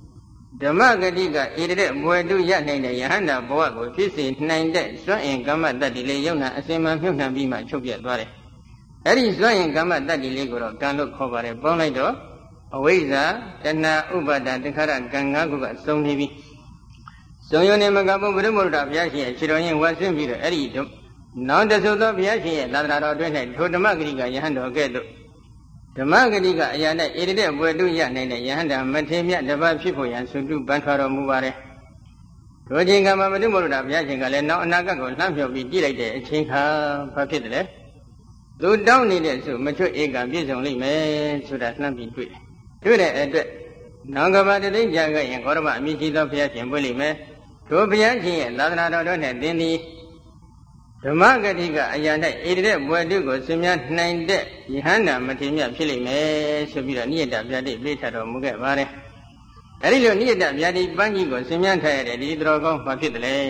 ဓမ္မဂတိကဣတတဲ့ဘွယ်တုရနိုင်တဲ့ယဟန္တာဘဝကိုဖြစ်စေနိုင်တဲ့စွန့်အင်ကမ္မတ္တိလေးယုံနာအစင်မှမြုပ်နှံပြီးမှချုပ်ပြတ်သွားတယ်။အဲ့ဒီစွန့်အင်ကမ္မတ္တိလေးကိုတော့ကံလို့ခေါ်ပါတယ်။ပေါင်းလိုက်တော့အဝိဇ္ဇာတဏှာဥပါဒတခါရကံ၅ခုကစုံနေပြီ။စုံယုံနေမကဘုဗုဒ္ဓဘုရားဘုရားရှင်ရဲ့ခြေတော်ရင်ဝါဆင်းပြီးတော့အဲ့ဒီနောက်တဆုသောဘုရားရှင်ရဲ့သာသနာတော်အတွင်း၌ထိုဓမ္မဂတိကယဟန်တော်ကဲ့သို့ဓမ္မဂတိကအရာနဲ့ဣတိတဲ့ဘွယ်တုရနိုင်တဲ့ယဟန္တာမထေမြတ်တပတ်ဖြစ်ဖို့ရန်သုတုပန်ထွားတော်မူပါတယ်။ထိုချိန်ကမှမတုမရတာဘုရားရှင်ကလည်းနောက်အနာဂတ်ကိုလှမ်းမြော်ပြီးကြည့်လိုက်တဲ့အချိန်ခါဘာဖြစ်တယ်လဲ။သူတောင်းနေတဲ့ဆိုမချွတ်ဧကံပြည့်စုံလိမ့်မယ်ဆိုတာလှမ်းပြီးတွေ့တယ်။တွေ့တဲ့အတွက်နောင်ကဘာတသိကြခဲ့ရင်ဂေါရမအမိရှိသောဘုရားရှင်ပွင့်လိမ့်မယ်။ထိုဘုရားရှင်ရဲ့သာသနာတော်တို့နဲ့သင်သည်ဓမ္မဂတိကအရာ၌ဣတိတဲ့ဘွယ်တုကိုဆင်မြနိုင်တဲ့ယဟန္တာမထေမြတ်ဖြစ်လိမ့်မယ်ဆိုပြီးတော့နိယတဗျာတိပြိထတော်မူခဲ့ပါတယ်။အဲဒီလိုနိယတဗျာတိပန်းကြီးကိုဆင်မြထားရတဲ့ဒီတော်ကောင်းဘာဖြစ်တယ်လဲ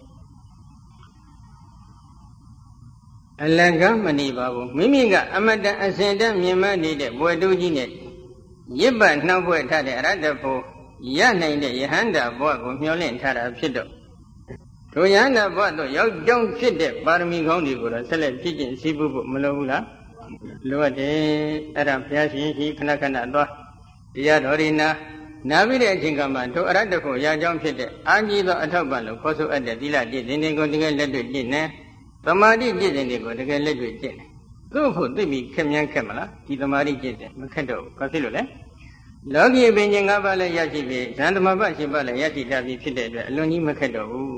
။အလကမနေပါဘူးမိမိကအမတန်အစဉ်တည်းမြင်မနေတဲ့ဘွယ်တုကြီးနဲ့ရစ်ပတ်နှောက်ဖွဲ့ထားတဲ့အရတ္တဖို့ရနိုင်တဲ့ယဟန္တာဘဝကိုမျှော်လင့်ထားတာဖြစ်တော့ထိုယန္တာဘဝတို့ရောက်ကြောင်းဖြစ်တဲ့ပါရမီကောင်းတွေကိုတော့ဆက်လက်ဖြစ်ကျင့်စည်းပူဖို့မလိုဘူးလားလိုအပ်တယ်အဲ့ဒါဘုရားရှင်ကြီးခဏခဏသွားတရားတော်ရီနာနာပြီးတဲ့အချိန်ကမှထိုအရတ္တဖို့ရာကြောင်းဖြစ်တဲ့အာကြီးသောအထောက်ပံ့လို့ခေါ်ဆိုအပ်တဲ့သီလကျင့်စဉ်တွေကိုတကယ်လက်တွေ့ကျင့်နေသမာဓိကျင့်စဉ်တွေကိုတကယ်လက်တွေ့ကျင့်နေသို့ဖို့သိပြီးခက်မြန်းခက်မလားဒီသမာဓိကျင့်စဉ်မခက်တော့ဘူးဘာဖြစ်လို့လဲလောကီပင်ရှင်၅ပါးလည်းရရှိပြီးဇန်သမဘရှင်ပါးလည်းရရှိတတ်ပြီးဖြစ်တဲ့အတွက်အလွန်ကြီးမခက်တော့ဘူး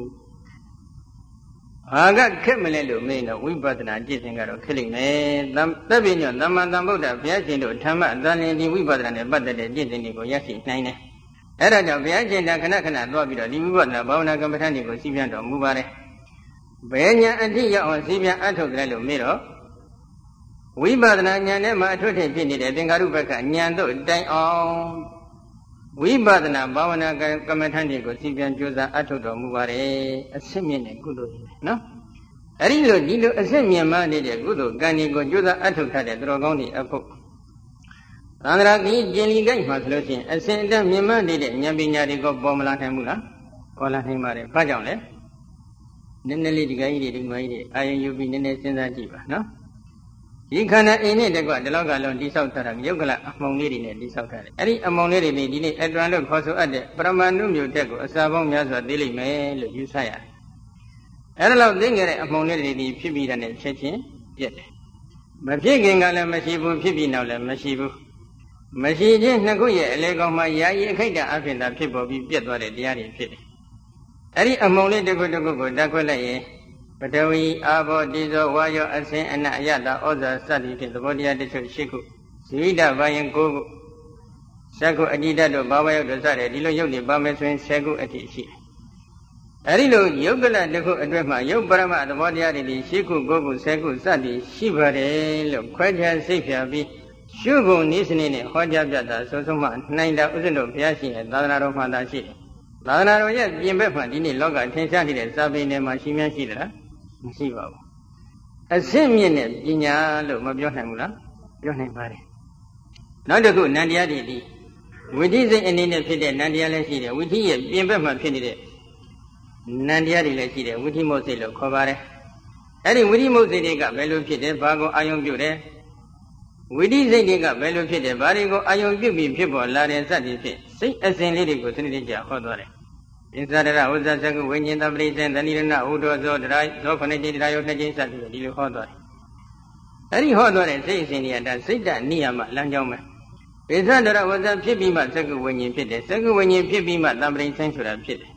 ဘာကခက်မလဲလို့မင်းတော့ဝိပဿနာကျင့်စဉ်ကတော့ခက်လိမ့်မယ်။သက်ပညောသမ္မာသမ္ဗုဒ္ဓဘုရားရှင်တို့ဓမ္မအတန်လင်းဒီဝိပဿနာနဲ့ပတ်သက်တဲ့ကျင့်စဉ်တွေကိုရရှိနိုင်တယ်။အဲ့ဒါကြောင့်ဘုရားရှင်ကခဏခဏသွားပြီးတော့ဒီဝိပဿနာဘာဝနာကမ္မဋ္ဌာန်းတွေကိုစီးပြန်တော်မူပါတယ်။ဘယ်ညာအထိရောက်အောင်စီးပြန်အထုတ်တယ်လို့မေးတော့ဝိပဿနာဉာဏ်နဲ့မှအထွတ်ထိပ်ဖြစ်နေတဲ့သင်္ခါရုပ္ပကဉာဏ်တို့တိုင်အောင်ဝိပဿနာဘာဝနာကမ္မဋ္ဌာန်းတွေကိုစီပြန်ကြိုးစားအထုတ်တော်မူပါတယ်အစစ်မြင့်တဲ့ကုသိုလ်တွေနော်အဲ့ဒီလိုဒီလိုအစစ်မြင့်မှနေတဲ့ကုသိုလ်ကံတွေကိုကြိုးစားအထုတ်ထားတဲ့သူတော်ကောင်းတွေအဖို့သန္တရာကြီးကျင်လီကိုက်မှာဆိုလို့ရှိရင်အစဉ်အတည်းမြင့်မှနေတဲ့ဉာဏ်ပညာတွေကိုပေါ်မလာနိုင်ဘူးလားပေါ်လာနိုင်ပါတယ်ဘာကြောင့်လဲနည်းနည်းလေးဒီကကြီးတွေဒီမကြီးတွေအာယုံယူပြီးနည်းနည်းစဉ်းစားကြည့်ပါနော်ဒီခန္ဓာအိမ်နဲ့တကွဒီလောကလုံးတိဆောက်ထားတာယုတ်ကလအမုံလေးတွေနဲ့တိဆောက်ထားတယ်အဲ့ဒီအမုံလေးတွေဒီနေ့အတွန်လို့ခေါ်ဆိုအပ်တဲ့ပရမဏုမျိုးတက်ကိုအစာပေါင်းများစွာသိလိမ့်မယ်လို့ယူဆရတယ်အဲ့ဒါလောက်သိငယ်တဲ့အမုံလေးတွေဒီဖြစ်ပြီးတဲ့ချက်ချင်းပြက်တယ်မဖြစ်ခင်ကလည်းမရှိဘူးဖြစ်ပြီးနောက်လည်းမရှိဘူးမရှိခြင်းနှစ်ခုရဲ့အလေကောင်မှာယာယီအခိတ်တအဖြစ်သာဖြစ်ပေါ်ပြီးပြက်သွားတဲ့တရားတွေဖြစ်တယ်အဲ့ဒီအမုံလေးတစ်ခုတစ်ခုကိုတက်ခွက်လိုက်ရင်ပထဝီအာဘောတိဇောဝါယောအစင်အနအယတာဩဇာစသည်ဖြင့်သဘောတရားတချို့၈ခုဇိဝိတဘာယံ၉ခုသက္ကုအတိတတို့ဘာဝယုတ်တို့စတဲ့ဒီလိုယုတ်တွေပါမယ်ဆိုရင်၁၀ခုအထိရှိတယ်။အဲဒီလိုယုတ်ကလတစ်ခုအတွင်းမှာယုတ်ပရမသဘောတရားတွေ၈ခု၉ခု၁၀ခုစသည်ရှိပါတယ်လို့ခွဲခြားစိတ်ဖြာပြီးရှုပုံနည်းစနစ်နဲ့ဟောကြားပြတာဆုံးဆုံးမှနိုင်တာဥစ္စတို့ဘုရားရှင်ရဲ့သာသနာတော်မှာသာရှိတယ်။သာသနာတော်ရဲ့ပြင်ဘက်မှာဒီနေ့လောကထင်ရှားနေတဲ့စာပေနယ်မှာရှိမှန်းရှိသလားမရှိပါဘူးအဆင့်မြင့်တဲ့ပညာလို့မပြောနိုင်ဘူးလားပြောနိုင်ပါတယ်နောက်တစ်ခုနန္တရားတွေဒီဝိသိစိတ်အနေနဲ့ဖြစ်တဲ့နန္တရားလည်းရှိတယ်ဝိသိရဲ့ပြင်ဘက်မှာဖြစ်နေတဲ့နန္တရားတွေလည်းရှိတယ်ဝိသိမုတ်စိတ်လို့ခေါ်ပါတယ်အဲ့ဒီဝိသိမုတ်စိတ်တွေကဘယ်လိုဖြစ်တယ်ဘာကိုအာယုံပြုတယ်ဝိသိစိတ်တွေကဘယ်လိုဖြစ်တယ်ဘာတွေကိုအာယုံပြုပြီးဖြစ်ပေါ်လာတဲ့စသည်ဖြင့်စိတ်အစဉ်လေးတွေကိုစနစ်တကျဟောသွားတယ်ဣဇာရဝဇ္ဇသကုဝိညာဉ်တပရိစ္ဆေသဏိရဏဥဒောဇောတရာဇောခဏိတိတရာယောနှစ်ချင်းစသည်ဒီလိုဟောသွားတယ်။အဲဒီဟောသွားတဲ့စိတ်အစဉ်တွေကဒါစိတ်တနိယမလမ်းကြောင်းပဲ။ဣဇာရဝဇ္ဇဖြစ်ပြီးမှသကုဝိညာဉ်ဖြစ်တယ်။သကုဝိညာဉ်ဖြစ်ပြီးမှတပရိစ္ဆေဆိုတာဖြစ်တယ်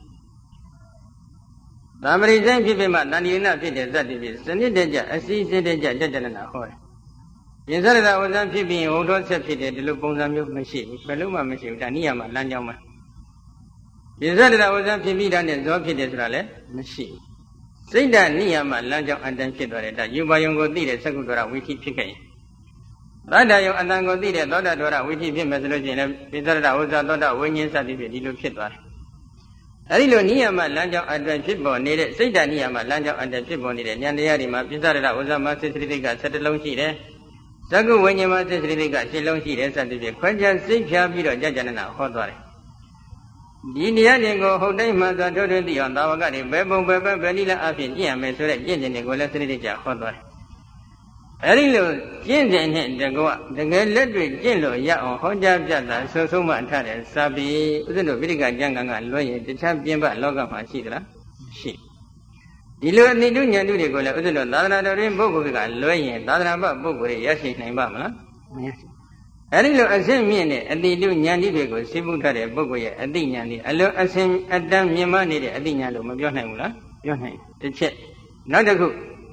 ။တပရိစ္ဆေဖြစ်ပြီးမှသဏိရဏဖြစ်တဲ့ဇတ်တိဖြစ်စနစ်တကျအစီအစဉ်တကျတက်တရဏဟောတယ်။ဣဇာရဝဇ္ဇဖြစ်ပြီးဟောတော်ဆက်ဖြစ်တယ်ဒီလိုပုံစံမျိုးမရှိဘူး။ဘယ်လိုမှမရှိဘူးဒါနိယမလမ်းကြောင်းပဲ။ဒီဇတ်တရဝဇ္ဇဖြစ်ပြီးတာနဲ့ဇောဖြစ်တယ်ဆိုတာလည်းမရှိဘူးစိတ်ဓာတ်နိယမလမ်းကြောင်းအတန်ဖြစ်သွားတယ်ဒါယူပါယုံကိုသိတဲ့သက္ကုတ္တရဝိသိဖြစ်ခဲ့ရင်သတ္တယုံအတန်ကိုသိတဲ့သောတ္တရဝိသိဖြစ်မယ်ဆိုလို့ရှိရင်လည်းဒီဇတ်တရဝဇ္ဇသောတ္တဝိညာဉ်စသည်ဖြင့်ဒီလိုဖြစ်သွားတယ်အဲဒီလိုနိယမလမ်းကြောင်းအတန်ဖြစ်ပေါ်နေတဲ့စိတ်ဓာတ်နိယမလမ်းကြောင်းအတန်ဖြစ်ပေါ်နေတဲ့ဉာဏ်တရားတွေမှာပိစ္ဆရဝဇ္ဇမစိတ်စရိတိက၁၁လုံးရှိတယ်သက္ကုဝိညာဉ်မစိတ်စရိတိက၈လုံးရှိတယ်စသည်ဖြင့်ခွဲခြားစိတ်ဖြားပြီးတော့ကြာကြာနာနာဟောသွားတယ်ဒီတရားတွေကိုဟုတ်တိုင်းမှသာတို့တို့သိအောင်သာဝကတွေဘယ်ပုံဘယ်ဘက်ဘယ်နည်းလားအဖြစ်ကျင့်ရမယ်ဆိုတဲ့ကျင့်စဉ်တွေကိုလည်းစနစ်တကျဟောသွားတယ်။အဲဒီလိုကျင့်စဉ်နဲ့တကွတကယ်လက်တွေ့ကျင့်လို့ရအောင်ဟောကြားပြတာဆုံးဆုံးမှထားတဲ့စာပေဥစ္စတို့ဗိဓိကကျမ်းဂန်ကလွှဲရင်တခြားပြင်ပလောကမှာရှိသလားရှိဒီလိုအနိတုဉာဏ်တုတွေကိုလည်းဥစ္စတို့သာသနာတော်တွင်ပုဂ္ဂိုလ်ကလွှဲရင်သာသနာ့ဘပုဂ္ဂိုလ်ရရှိနိုင်ပါမလားမရရှိအဲဒီလိုအစစ်မြင့်တဲ့အတိတုဉာဏ်တိတွေကိုစိပုထားတဲ့ပုဂ္ဂိုလ်ရဲ့အတိဉာဏ်ဒီအလွန်အစင်အတန်းမြင့်မနေတဲ့အတိဉာဏ်လို့မပြောနိုင်ဘူးလားပြောနိုင်တယ်တစ်ချက်နောက်တစ်ခု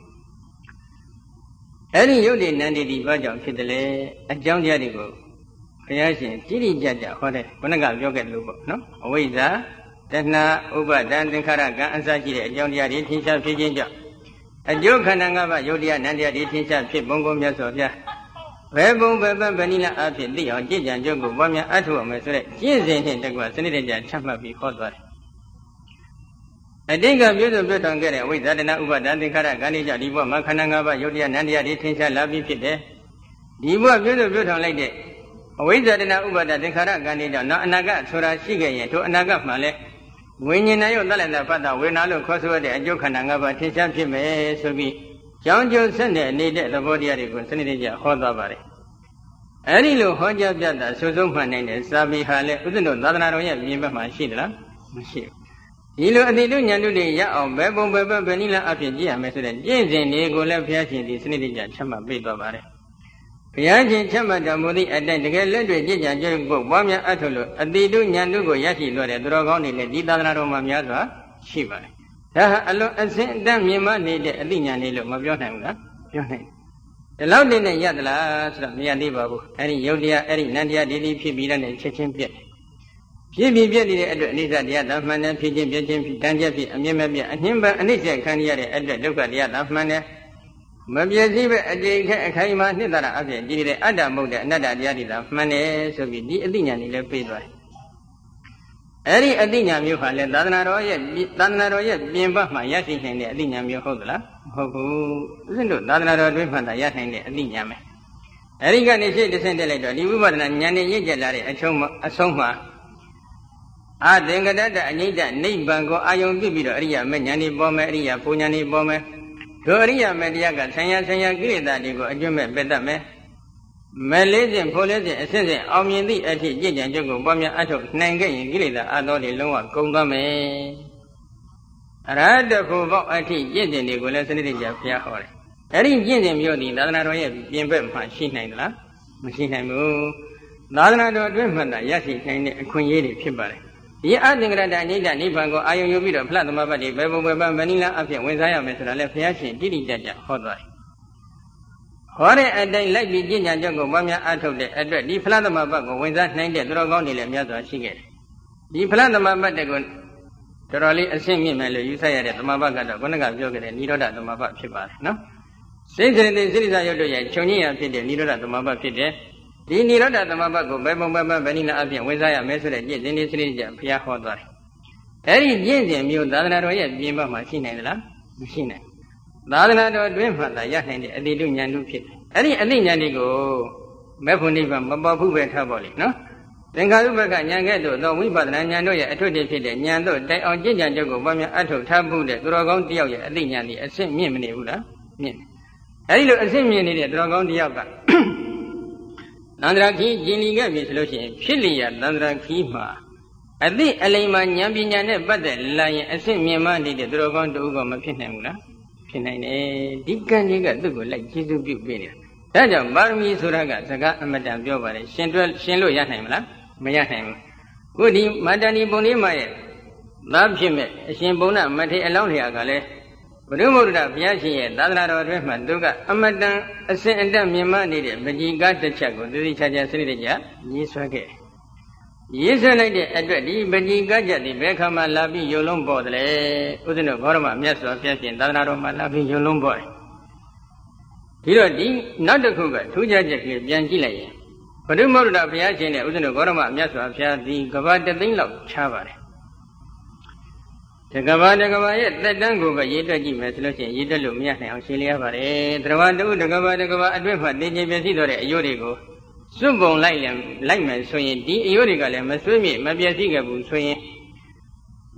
အဲ့ဒီယုတ်တိနန္ဒီဒီဘာကြောင့်ဖြစ်တယ်လဲအကြောင်းတရားတွေကိုဘုရားရှင်တိတိကျကျဟောတဲ့ဘုန်းကပြောခဲ့တယ်လို့ပေါ့နော်အဝိဇ္ဇာတဏှာဥပါဒံသင်္ခါရကံအစရှိတဲ့အကြောင်းတရားတွေထင်ရှားဖြစ်ခြင်းကြောင့်အကျိုးခန္ဓာ၅ပါးယုတ်တရားနန္တရားတွေထင်ရှားဖြစ်ပုံကုန်မြတ်စွာဘုရားဘယ်ပုံဘယ်ပန်းဘယ်နည်းလားအဖြစ်သိအောင်ကြည်ကြံကြုတ်ကိုပွားများအထောက်အမယ်ဆိုတဲ့ကျင့်စဉ်နဲ့တကွစနစ်တကျချမှတ်ပြီးဟောသွားတယ်အတိတ်ကပြည့်စုံပြည့်စုံခဲ့တဲ့ဝိဇ္ဇာတဏှာဥပါဒံသင်္ခါရကံတွေကြောင့်ဒီဘဝမှာခန္ဓာ၅ပါးယုတ်တရားနန္တရားတွေထင်ရှားလာပြီးဖြစ်တယ်ဒီဘဝပြည့်စုံပြည့်စုံလိုက်တဲ့အဝိဇ္ဇာတဏှာဥပါဒံသင်္ခါရကံတွေကြောင့်နောက်အနာဂတ်ဆိုတာရှိခဲ့ရင်ထိုအနာဂတ်မှာလည်းဝိညာဉ်နဲ့ယုတ်တလည်းဖတ်တာဝေနာလို့ခေါ်ဆိုတဲ့အကျိုးခန္ဓာ၅ပါးထင်ရှားဖြစ်မယ်ဆိုပြီးကြောင်းကျိုးဆက်တဲ့နေတဲ့သဘောတရားတွေကိုစနစ်တကျဟောသွားပါတယ်အဲဒီလိုဟောကြားပြတာဆိုဆုံးမှန်နိုင်တဲ့စာပေဟာလည်းဥစ္စတို့သာသနာတော်ရဲ့ပြင်ပမှာရှိသလားမရှိဘူးဒီလိုအတိတုဉာဏ်တုတွေရအောင်ဘယ်ပုံဘယ်ဘက်ဘယ်နည်းလားအဖြစ်ကြည့်ရမယ်ဆိုတဲ့ကျင့်စဉ်တွေကိုလည်းဘုရားရှင်ဒီစနစ်တကျချမှတ်ပေးသွားပါတယ်ဘုရားရှင်ချမှတ်တော်မူသည့်အတိုင်းတကယ်လက်တွေ့ကြည်ကြံကြုတ်ကိုပွားများအထောက်လို့အတိတုဉာဏ်တုကိုရရှိလို့တဲ့သူတော်ကောင်းတွေလည်းဒီသာသနာတော်မှာများစွာရှိပါတယ်ဒါဟာအလွန်အစင်အတန်းမြင်မနေတဲ့အတိဉာဏ်လေးလို့မပြောနိုင်ဘူးလားပြောနိုင်ဒီလောက်တည်းနဲ့ရသလားဆိုတော့မရသေးပါဘူးအဲ့ဒီယုတ်တရားအဲ့ဒီနန္တရားဒီဒီဖြစ်ပြီးတဲ့ချက်ချင်းပြက်ဖြစ်ပြီးပြက်နေတဲ့အတွက်အနိစ္စတရားသာမှန်တယ်ဖြစ်ချင်းပြက်ချင်းတန်ချက်ဖြစ်အမြင်မပြက်အနှင်းပန်အနိစ္စခံရတဲ့အတွက်ဒုက္ခတရားသာမှန်တယ်မပြည့်စည်ပဲအကျိခက်အခိုင်မာနှစ်သာရအဖြစ်ဒီတဲ့အတ္တမဟုတ်တဲ့အနတ္တတရားတွေသာမှန်တယ်ဆိုပြီးဒီအသိဉာဏ်လေးလည်းပြေးသွားတယ်အဲ့ဒီအသိဉာဏ်မျိုးဟာလေသာသနာတော်ရဲ့သာသနာတော်ရဲ့ပြင်ပမှာရရှိနိုင်တဲ့အသိဉာဏ်မျိုးဟုတ်သလားမဟုတ်ဘူးဥစဉ်တို့သာသနာတော်တွင်မှသာရနိုင်တဲ့အသိဉာဏ်ပဲအဲ့ဒီကနေရှေ့တစ်ဆင့်တက်လိုက်တော့ဒီဝိပဿနာဉာဏ်နဲ့ရင့်ကျက်လာတဲ့အချုံအဆုံးမှာအာသင်္ကတတအနိစ္စနိဗ္ဗာန်ကိုအာယုံပြုပြီးတော့အရိယာမေဉာဏ်ဤပေါ်မယ်အရိယာပူဉာဏ်ဤပေါ်မယ်တို့အရိယာမေတရားကဆံရဆံရကိလေသာတွေကိုအကျွတ်မဲ့ပယ်တတ်မယ်မဲလေးစဉ်ဖိုးလေးစဉ်အစဉ်စဉ်အောင်မြင်သည့်အဖြစ်ကြည်ကြံကြုတ်ကိုပွားများအထုတ်နိုင်ခဲ့ရင်ကိလေသာအသောတွေလုံးဝကုန်သွားမယ်အရဟတဖို့ပေါက်အထိကျင့်စဉ်တွေကိုလည်းစနစ်တကျဘုရားဟောတယ်အဲ့ဒီကျင့်စဉ်မျိုးဒီသာသနာတော်ရဲ့ပြင်ဘက်မှာရှိနိုင်သလားမရှိနိုင်ဘူးသာသနာတော်အတွင်းမှသာရရှိနိုင်တဲ့အခွင့်အရေးတွေဖြစ်ပါတယ်ဒီအသင်္ကရတအနိဒနိဗ္ဗာန်ကိုအာယုံယူပြီးတော့ဖလားသမဘတ်တွေဘယ်ပုံဘယ်ပန်းမနိလားအဖြစ်ဝင်စားရမယ်ဆိုတာလည်းဘုရားရှင်တိတိကျကျဟောသွားတယ်ဟောတဲ့အတိုင်းလိုက်ပြီးကျင့်ကြံကြုတ်ကိုပွားများအထုတ်တဲ့အတွက်ဒီဖလားသမဘတ်ကိုဝင်စားနိုင်တဲ့သူတော်ကောင်းတွေလည်းများစွာရှိခဲ့တယ်ဒီဖလားသမဘတ်တွေကိုတော်တော်လေးအဆင့်မြင့်မယ်လို့ယူဆရတဲ့သမဘတ်ကတော့ခုနကပြောခဲ့တဲ့နိရောဓသမဘတ်ဖြစ်ပါတယ်နော်စိတ်စေတသိက်စိရိစာရုပ်တို့ရဲ့ခြုံငင်းရဖြစ်တဲ့နိရောဓသမဘတ်ဖြစ်တယ်ဒီနိရောဓသမဘတ်ကိုဘယ်ပုံဘယ်ပန်းဘယ်နည်းလားအပြင်ဝင်စားရမယ်ဆိုတဲ့ကျင့်စဉ်တွေစနစ်တကျဘုရားဟောသွားတယ်အဲ့ဒီကျင့်စဉ်မျိုးသာသနာတော်ရဲ့ပြင်ပမှာရှိနိုင်သလားမရှိနိုင်သာသနာတော်တွင်မှသာရနိုင်တဲ့အတိတုဉာဏ်တုဖြစ်တယ်အဲ့ဒီအတိဉာဏ်တွေကိုမေဖို့နိဗ္ဗာန်မပေါ်ဘူးပဲထားပါလိမ့်နော်သင်္ခါရုပ္ပကဉာဏ်ကဲ့သို့သောဝိပဿနာဉာဏ်တို့ရဲ့အထွတ်တည်းဖြစ်တဲ့ဉာဏ်တို့တိုင်အောင်ကျင့်ကြံကြုတ်ကိုပွားများအထုတ်ထားမှုတဲ့သူတော်ကောင်းတယောက်ရဲ့အတိဉာဏ်ဒီအဆင့်မြင့်မနေဘူးလားမြင့်အဲ့ဒီလိုအဆင့်မြင့်နေတဲ့သူတော်ကောင်းတယောက်ကသန္တရာခီးကျင်လီခဲ့ပြီဆိုလို့ရှိရင်ဖြစ်လျက်သန္တရာခီးမှာအသိအလိမ္မာဉာဏ်ပညာနဲ့ပတ်သက်လာရင်အဆင့်မြင့်မှနေတဲ့သူတော်ကောင်းတူကမဖြစ်နိုင်ဘူးလားဖြစ်နိုင်တယ်ဒီကံကြီးကသူ့ကိုလိုက်ကျေစုပြုပေးနေတာဒါကြောင့်ပါရမီဆိုတာကစကားအမတန်ပြောပါတယ်ရှင်တွဲရှင်လို့ရနိုင်မလားမရနိုင်ဘူးခုဒီမတ္တဏီပုံလေးမရဲ့သားဖြစ်မဲ့အရှင်ဘုံနာမထေရအလောင်းလျာကလည်းဘုရုမုဒ္ဒဘုရားရှင်ရဲ့သာသနာတော်အတွင်းမှာသူကအမတန်အစဉ်အတက်မြင်မနေတဲ့ပဏိကတစ်ချက်ကိုသတိချာချာစနစ်တကျရေးဆွဲခဲ့ရေးဆွဲလိုက်တဲ့အတွက်ဒီပဏိကကြတဲ့ဘယ်ခါမှလာပြီးယုံလုံးပေါ်တယ်လေဥစဉ်တို့ဘောရမမြတ်စွာဘုရားရှင်သာသနာတော်မှာလာပြီးယုံလုံးပေါ်တယ်ဒီတော့ဒီနောက်တစ်ခုကထူးခြားချက်ကလေးပြန်ကြည့်လိုက်ရင်ဘုရုမုဒ္ဒဘုရားရှင်နဲ့ဥစဉ်တို့ဘောရမမြတ်စွာဘုရားဒီကဘာတသိန်းလောက်ချပါတယ်တကဘာတကဘာရဲ့တက်တန်းကိုပဲရေးတွက်ကြည့်မယ်ဆိုလို့ရှိရင်ရေးတွက်လို့မရနိုင်အောင်ရှင်းလျားပါတယ်တရဝတုတကဘာတကဘာအတွင်းမှာတင်ကျင်ပြည့်စည်တော့တဲ့အယိုးတွေကိုစွန့်ပုံလိုက်ရင်လိုက်မယ်ဆိုရင်ဒီအယိုးတွေကလည်းမဆွေးမြေ့မပြည့်စည်ခဲ့ဘူးဆိုရင်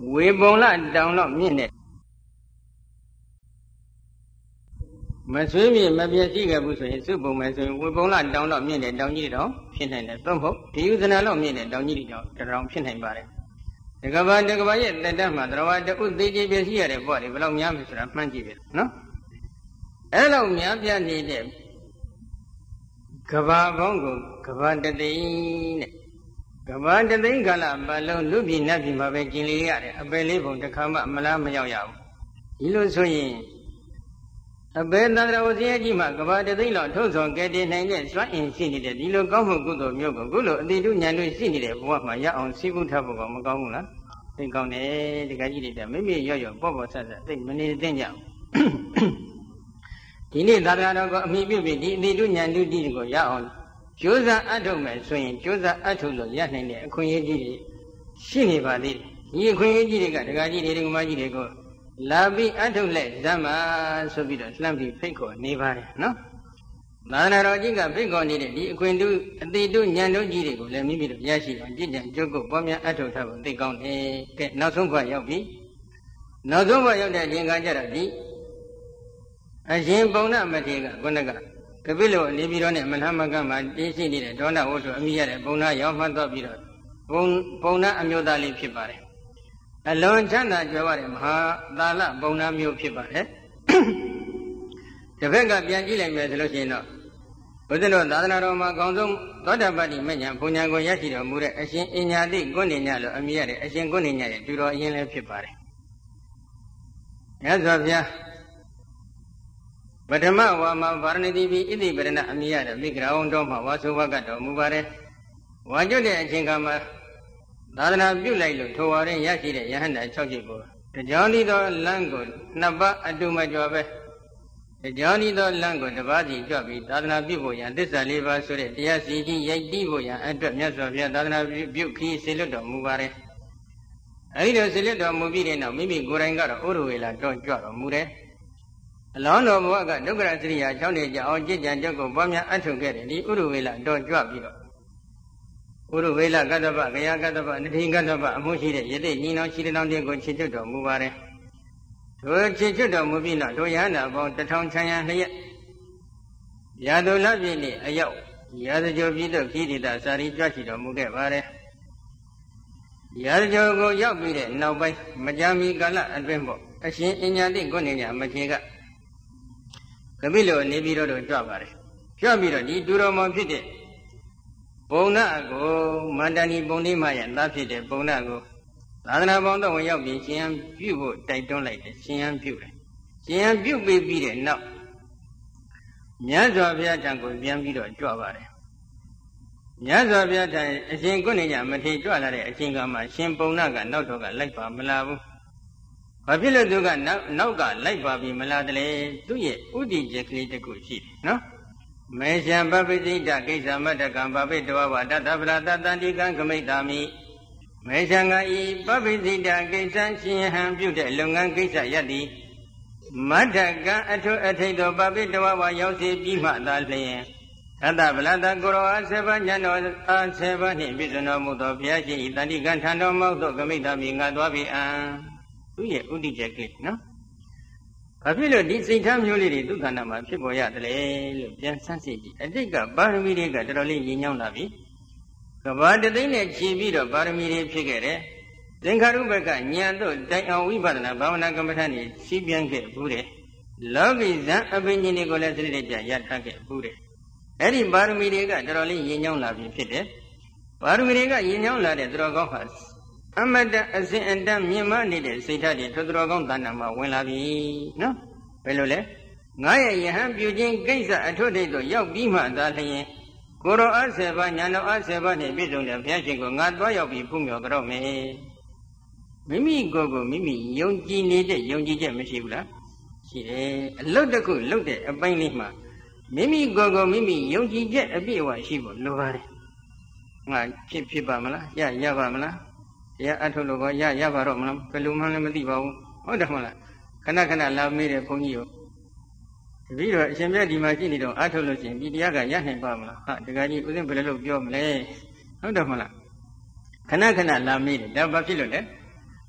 ဝေပုံလတောင်တော့မြင့်တဲ့မဆွေးမြေမပြည့်စည်ခဲ့ဘူးဆိုရင်စုပုံမယ်ဆိုရင်ဝေပုံလတောင်တော့မြင့်တဲ့တောင်ကြီးတောင်ဖြစ်နိုင်တယ်သို့မဟုတ်ဒီဥဒနာလောက်မြင့်တဲ့တောင်ကြီးတောင်တောင်ဖြစ်နိုင်ပါတယ်တကဘာတကဘာရဲ့တက်တက်မှာတရားတဥသေးကြီးပြည့်စည်ရတဲ့ပေါ့လေဘယ်လောက်များမယ်ဆိုတာမှန်းကြည့်ပြီနော်အဲ့လောက်များပြနေတဲ့ကဘာပေါင်းကိုကဘာတသိန်းတဲ့ကဘာတသိန်းကလာမလုံးလူပြည်နတ်ပြည်မှာပဲကျင်လေရတယ်အပယ်လေးပုံတစ်ခါမှမလားမရောက်ရဘူးဒီလိုဆိုရင်အဘယ်သန္တရာဝဇင်းကြီးမှာကဘာတသိန်းလောက်ထုတ်ဆောင်ကဲတည်နိုင်တဲ့စွမ်းအင်ရှိနေတဲ့ဒီလိုကောင်းမှုကုသိုလ်မျိုးကိုခုလိုအတိတုဉာဏ်တို့ရှိနေတဲ့ဘဝမှာရအောင်စိတ်ကူးထားဖို့ကောမကောင်းဘူးလားသိကောင်းတယ်တခါကြီးတွေမိမိရော့ရော့ပေါ့ပေါ့ဆတ်ဆတ်သိမနေသင့်ကြဘူးဒီနေ့သာသနာတော်ကအမိပြုပြီးဒီအတိတုဉာဏ်တို့ဒီကိုရအောင်ကြိုးစားအထုတ်မယ်ဆိုရင်ကြိုးစားအထုတ်လို့ရနိုင်တဲ့အခွင့်အရေးကြီးတွေရှိနေပါသေးတယ်ဒီအခွင့်အရေးကြီးတွေကတခါကြီးတွေဒကမကြီးတွေကိုလာပြီးအထုတ်လက်ဇမ်းမာဆိုပြီးတော့လှမ်းပြီးဖိတ်ခေါ်နေပါတယ်နော်သာသနာတော်ကြီးကဖိတ်ခေါ်နေတဲ့ဒီအခွင့်တုအတိတုဉာဏ်တို့ကြီးတွေကိုလည်းမိမိတို့ရရှိအောင်ကြည်ကြံကြုတ်ကိုပွားများအထုတ်ထားဖို့သိကောင်းတယ်ကဲနောက်ဆုံးဘဝရောက်ပြီနောက်ဆုံးဘဝရောက်တဲ့အချိန်ကကြတော့ဒီအရှင်ပုံနာမထေရကခုနကကပိလိုနေပြီးတော့နဲ့မလမကမှာတည်ရှိနေတဲ့ဒေါနဝတ္ထုအမိရတဲ့ပုံနာရောက်မှသွားပြီးတော့ပုံပုံနာအမျိုးသားလေးဖြစ်ပါတယ်အလွန်ချမ်းသာကြွယ်ဝတဲ့မဟာသာလပုံနာမျိုးဖြစ်ပါတယ်တစ်ဖက်ကပြန်ကြည့်လိုက်မယ်ဆိုလို့ရှိရင်တော့ဘုရားတော်သာသနာတော်မှာအကောင်းဆုံးသောတာပတ္တိမဉ္ဇဉ်ဘုံညာကိုရရှိတော်မူတဲ့အရှင်အညာတိကုဏ္ဏညလို့အမိရတဲ့အရှင်ကုဏ္ဏညရဲ့တူတော်အရင်လည်းဖြစ်ပါတယ်မြတ်စွာဘုရားပထမဝါမှာဗာရဏသီပိဣတိပရဏအမိရတဲ့မိဂရာဝံတော်မှာဝါဆိုဘကတော်မူပါတယ်ဝါကျွတ်တဲ့အချိန်ခါမှာသာသနာပြုလိုက်လို့ထိုဝါရင်ရရှိတဲ့ယဟန္တာ၆ချက်ကိုတကြောင်ဒီသောလမ်းကိုနှစ်ပါးအတူမကျော်ပဲတကြောင်ဒီသောလမ်းကိုတစ်ပါးစီကြွပြီးသာသနာပြုဖို့ရန်သစ္စာလေးပါးဆိုတဲ့တရားစီကြီးရိုက်တီးဖို့ရန်အတွက်မြတ်စွာဘုရားသာသနာပြုခီးဆေလွတ်တော်မူပါတယ်အဲဒီလိုဆေလွတ်တော်မူပြီးတဲ့နောက်မိမိကိုယ်တိုင်ကတော့ဩရဝေလာတော့ကြွတော်မူတယ်အလောင်းတော်ဘုရားကဒုက္ခရစရိယာ၆နှစ်ကြာအောင်ကြည်ကြံတက်ကိုပွားများအထုတ်ခဲ့တယ်ဒီဥရဝေလတော့ကြွပြီးတော့ဥရဝေလကတ္တပဂယကတ္တပနတိကတ္တပအမှုရှိတဲ့ယသိညီနောင်ရှိတဲ့နောင်တွေကိုချစ်ချွတ်တော်မူပါတယ်ထိုချစ်ချွတ်တော်မူပြီးနောက်တို့ရဟန္တာပေါင်းတထောင်ချမ်းရလျက်ရာသူလပြည့်နေ့အရောက်ရာဇဂိုပြည်သို့ခီးတိတာစာရီကြွရှိတော်မူခဲ့ပါတယ်ရာဇဂိုကိုရောက်ပြီးတဲ့နောက်ပိုင်းမကြာမီကာလအတွင်းပေါ့အရှင်အညာတိကုဏ္ဏညမထေရကကပိလိုနေပြီးတော့ကြွပါတယ်ကြွပြီးတော့ဒီတူတော်မောင်ဖြစ်တဲ့ပုံနာကိုမန္တန်ဒီပုံလေးမရဲ့သားဖြစ်တဲ့ပုံနာကိုသာသနာပေါင်းတော့ဝင်ရောက်ပြီးရှင်ဟန်ပြုဖို့တိုက်တွန်းလိုက်တယ်ရှင်ဟန်ပြုတယ်ရှင်ဟန်ပြုပြီးပြီးတဲ့နောက်မြတ်စွာဘုရားထံကိုပြန်ပြီးတော့ကြွပါတယ်မြတ်စွာဘုရားထံအရှင်ကုဏ္ဏညမထေရကြွလာတဲ့အချိန်ကမှရှင်ပုံနာကနောက်တော့ကလိုက်ပါမလာဘူးဘာဖြစ်လို့သူကနောက်နောက်ကလိုက်ပါပြီးမလာတလေသူ့ရဲ့ဥဒိချက်ကလေးတစ်ခုရှိတယ်နော်မေရှံပပိစိတကိစ္စမတ္တကံပပိတဝဝတတဗရတတန္တိကံကမိတ်တာမိမေရှံကဤပပိစိတကိစ္စရှင်ဟံပြုတဲ့လုပ်ငန်းကိစ္စယတ္တိမတ္တကံအထုအထိတ်သောပပိတဝဝရောက်စီပြီးမှသာလျင်သတ္တဗလတကိုရောအားဆေဘညံတော်အားဆေဘနှင့်ပြည့်စုံတော်မူသောဘုရားရှင်ဤတန္တိကံထံတော်မောက်သောကမိတ်တာမိငါသွားပြီအံသူရဲ့ဥဒိချက်ကလေးနော်ဘာဖြစ်လို့ဒီစိတ်ထားမျိုးလေးတွေသူ့ခန္ဓာမှာဖြစ်ပေါ်ရတယ်လေလို့ပြန်ဆန်းစစ်ကြည့်အတိတ်ကပါရမီတွေကတော်တော်လေးညီညွတ်လာပြီကဘာတသိန်းနဲ့ခြေပြီးတော့ပါရမီတွေဖြစ်ခဲ့တယ်သင်္ခါရုပ္ပကဉာဏ်တို့တိုင်အောင်ဝိပဿနာဘာဝနာကမ္မထာတွေစီးပြန်ခဲ့ဘူးတယ်လောကီဇံအပင်ရှင်တွေကိုလည်းစနစ်တကျရထားခဲ့ဘူးတယ်အဲ့ဒီပါရမီတွေကတော်တော်လေးညီညွတ်လာပြီဖြစ်တယ်ပါရမီတွေကညီညွတ်လာတဲ့သူတော်ကောင်းဟာအမတအစဉ်အတန်းမြင်မနေတဲ့စိတ်ဓာတ်တွေသူတော်ကောင်းတဏ္ဍာမှာဝင်လာပြီနော်ဘယ်လိုလဲငါရဲ့ယဟန်ပြုခြင်းကိစ္စအထွတ်ထိပ်တို့ရောက်ပြီးမှသာလျင်ကိုရောအဆေဘာညာတော်အဆေဘာနဲ့ပြည့်စုံတဲ့ဘုရားရှင်ကိုငါသွားရောက်ပြီးဖူးမြော်ကြတော့မယ်မိမိကိုယ်ကိုမိမိယုံကြည်နေတဲ့ယုံကြည်ချက်မရှိဘူးလားရှိတယ်အလုတ်တစ်ခုလုတ်တဲ့အပိုင်းလေးမှာမိမိကိုယ်ကိုမိမိယုံကြည်ချက်အပြည့်အဝရှိဖို့လိုပါတယ်ငါဖြစ်ဖြစ်ပါမလားရရပါမလားတရားအထုတ်လို့ကရရပါတော့မလားဘယ်လိုမှလည်းမသိပါဘူးဟုတ်တယ်မဟုတ်လားခဏခဏလာမေးတဲ့ဘုန်းကြီးကိုတပည့်တော်အရှင်မြတ်ဒီမှာရှိနေတော့အထုတ်လို့ရှိရင်ဒီတရားကရနိုင်ပါမလားဟာတခါကြီးဦးဇင်းဘယ်လိုလုပ်ပြောမလဲဟုတ်တယ်မဟုတ်လားခဏခဏလာမေးတယ်ဒါဘာဖြစ်လို့လဲ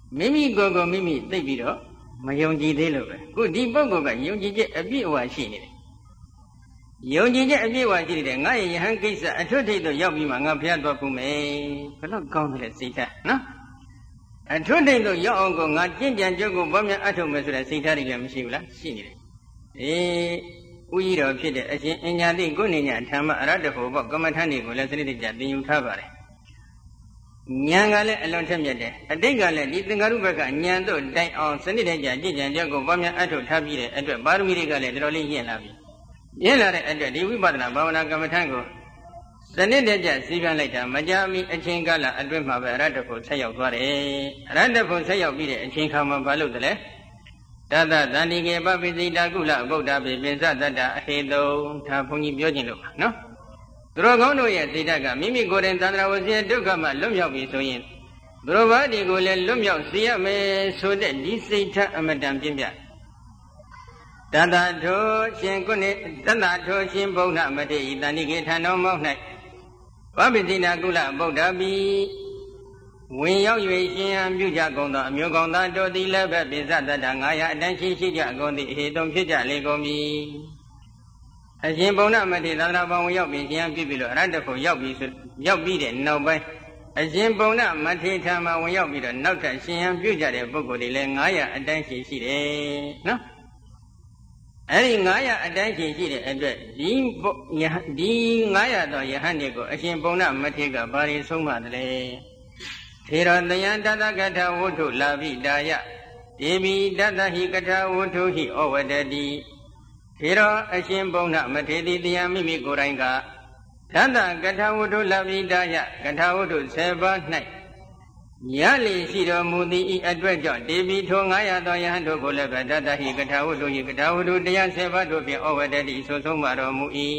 မိမိကိုယ်ကိုမိမိသိပြီးတော့မယုံကြည်သေးလို့ပဲခုဒီပုဂ္ဂိုလ်ကယုံကြည်ချက်အပြည့်အဝရှိနေတယ်ယုံကြည်ချက်အပြည့်အဝရှိနေတယ်ငါရဲ့ယဟန်ကိစ္စအထွတ်ထိပ်တော့ရောက်ပြီးမှငါဖျားသွားဖို့မယ်ဘယ်တော့ကောင်းတယ်စိတ်ထားနော်အထွတ်ထိပ်တော့ရောက်အောင်ကိုငါကြင်ကြံကြုတ်ကိုဘာမှအထုတ်မယ်ဆိုတဲ့စိတ်ထားတွေလည်းမရှိဘူးလားရှိနေတယ်အေးဥကြီးတော်ဖြစ်တဲ့အရှင်အညာတိကိုနေညာဓမ္မအရတ္တဖို့ပေါ့ကမ္မထန်တွေကိုလည်းစနစ်တကျသင်ယူထားပါတယ်ဉာဏ်ကလည်းအလွန်ထက်မြက်တယ်အတိတ်ကလည်းဒီသင်္ကာရုပ္ပကဉာဏ်တို့တိုင်အောင်စနစ်တကျကြင်ကြံကြုတ်ကိုဘာမှအထုတ်ထားပြီးတဲ့အတွက်ပါရမီတွေကလည်းတော်တော်လေးရင့်လာပြီရင့်လာတဲ့အတွက်ဒီဝိပဿနာဘာဝနာကမ္မထန်ကိုစနစ်တကျစီးပြန်လိုက်တာမကြာမီအချိန်ကာလအတွင်းမှာပဲအရတ္တဖို့ဆက်ရောက်သွားတယ်အရတ္တဖို့ဆက်ရောက်ပြီးတဲ့အချိန်ခါမှာဘာလို့တလဲတသသန္တိကေပပိစိတာကုလဗုဒ္ဓပိပိစတတ္တအဟေတုံဒါဘုန်းကြီးပြောခြင်းလို့ပါနော်သူတော်ကောင်းတို့ရဲ့စိတ်ဓာတ်ကမိမိကိုယ်တိုင်သန္တရာဝစီဒုက္ခမှလွတ်မြောက်ပြီဆိုရင်သူတော်ဘာဒီကိုလည်းလွတ်မြောက်စေရမယ်ဆိုတဲ့ဒီစိတ်ဓာတ်အမတန်ပြင်းပြတတထိုရှင်ကုဏေတတထိုရှင်ဘုရားမထေရတန္တိကေထံတော်မောက်၌ပပိစိတာကုလဗုဒ္ဓပိဝင်ရောက်၍ရှင်ဟံပြုကြကုန်သောအမျိုးကောင်းသားတို့သည်လည်းပဲပိစတတ္တငါးရာအတန်းရှိရှိကြကုန်သည့်ဟေတုံဖြစ်ကြလေကုန်ပြီအရှင်ဘုံနာမထေရသန္တာပေါင်းဝင်ရောက်ပြီးရှင်ဟံပြုပြီးလို့အရတ္တဖို့ရောက်ပြီးဆိုရောက်ပြီးတဲ့နောက်ပိုင်းအရှင်ဘုံနာမထေရထံမှာဝင်ရောက်ပြီးတော့နောက်ထပ်ရှင်ဟံပြုကြတဲ့ပုဂ္ဂိုလ်တွေလည်းငါးရာအတန်းရှိရှိတယ်နော်အဲ့ဒီငါးရာအတန်းရှိရှိတဲ့အတွက်ဒီဒီငါးရာသောယဟန်တွေကိုအရှင်ဘုံနာမထေရကဘာတွေဆုံးမတယ်ထေရတယံတတကထဝုထုလာဘိတာယဒေဝီတတဟိကထဝုထုဟိဩဝတတိထေရအရှင်ဘုံနာမထေတိတရားမိမိကိုယ်တိုင်ကတတကထဝုထုလာဘိတာယကထဝုထုဆယ်ပါး၌ရလေရှိတော်မူသည်ဤအတွက်ကြောင့်ဒေဝီထိုငါးရာသောယဟန်တို့ကိုလည်းပဲတတဟိကထဝုထုဟိကထဝုထုတရားဆယ်ပါးတို့ဖြင့်ဩဝတတိဆိုဆုံးမတော်မူ၏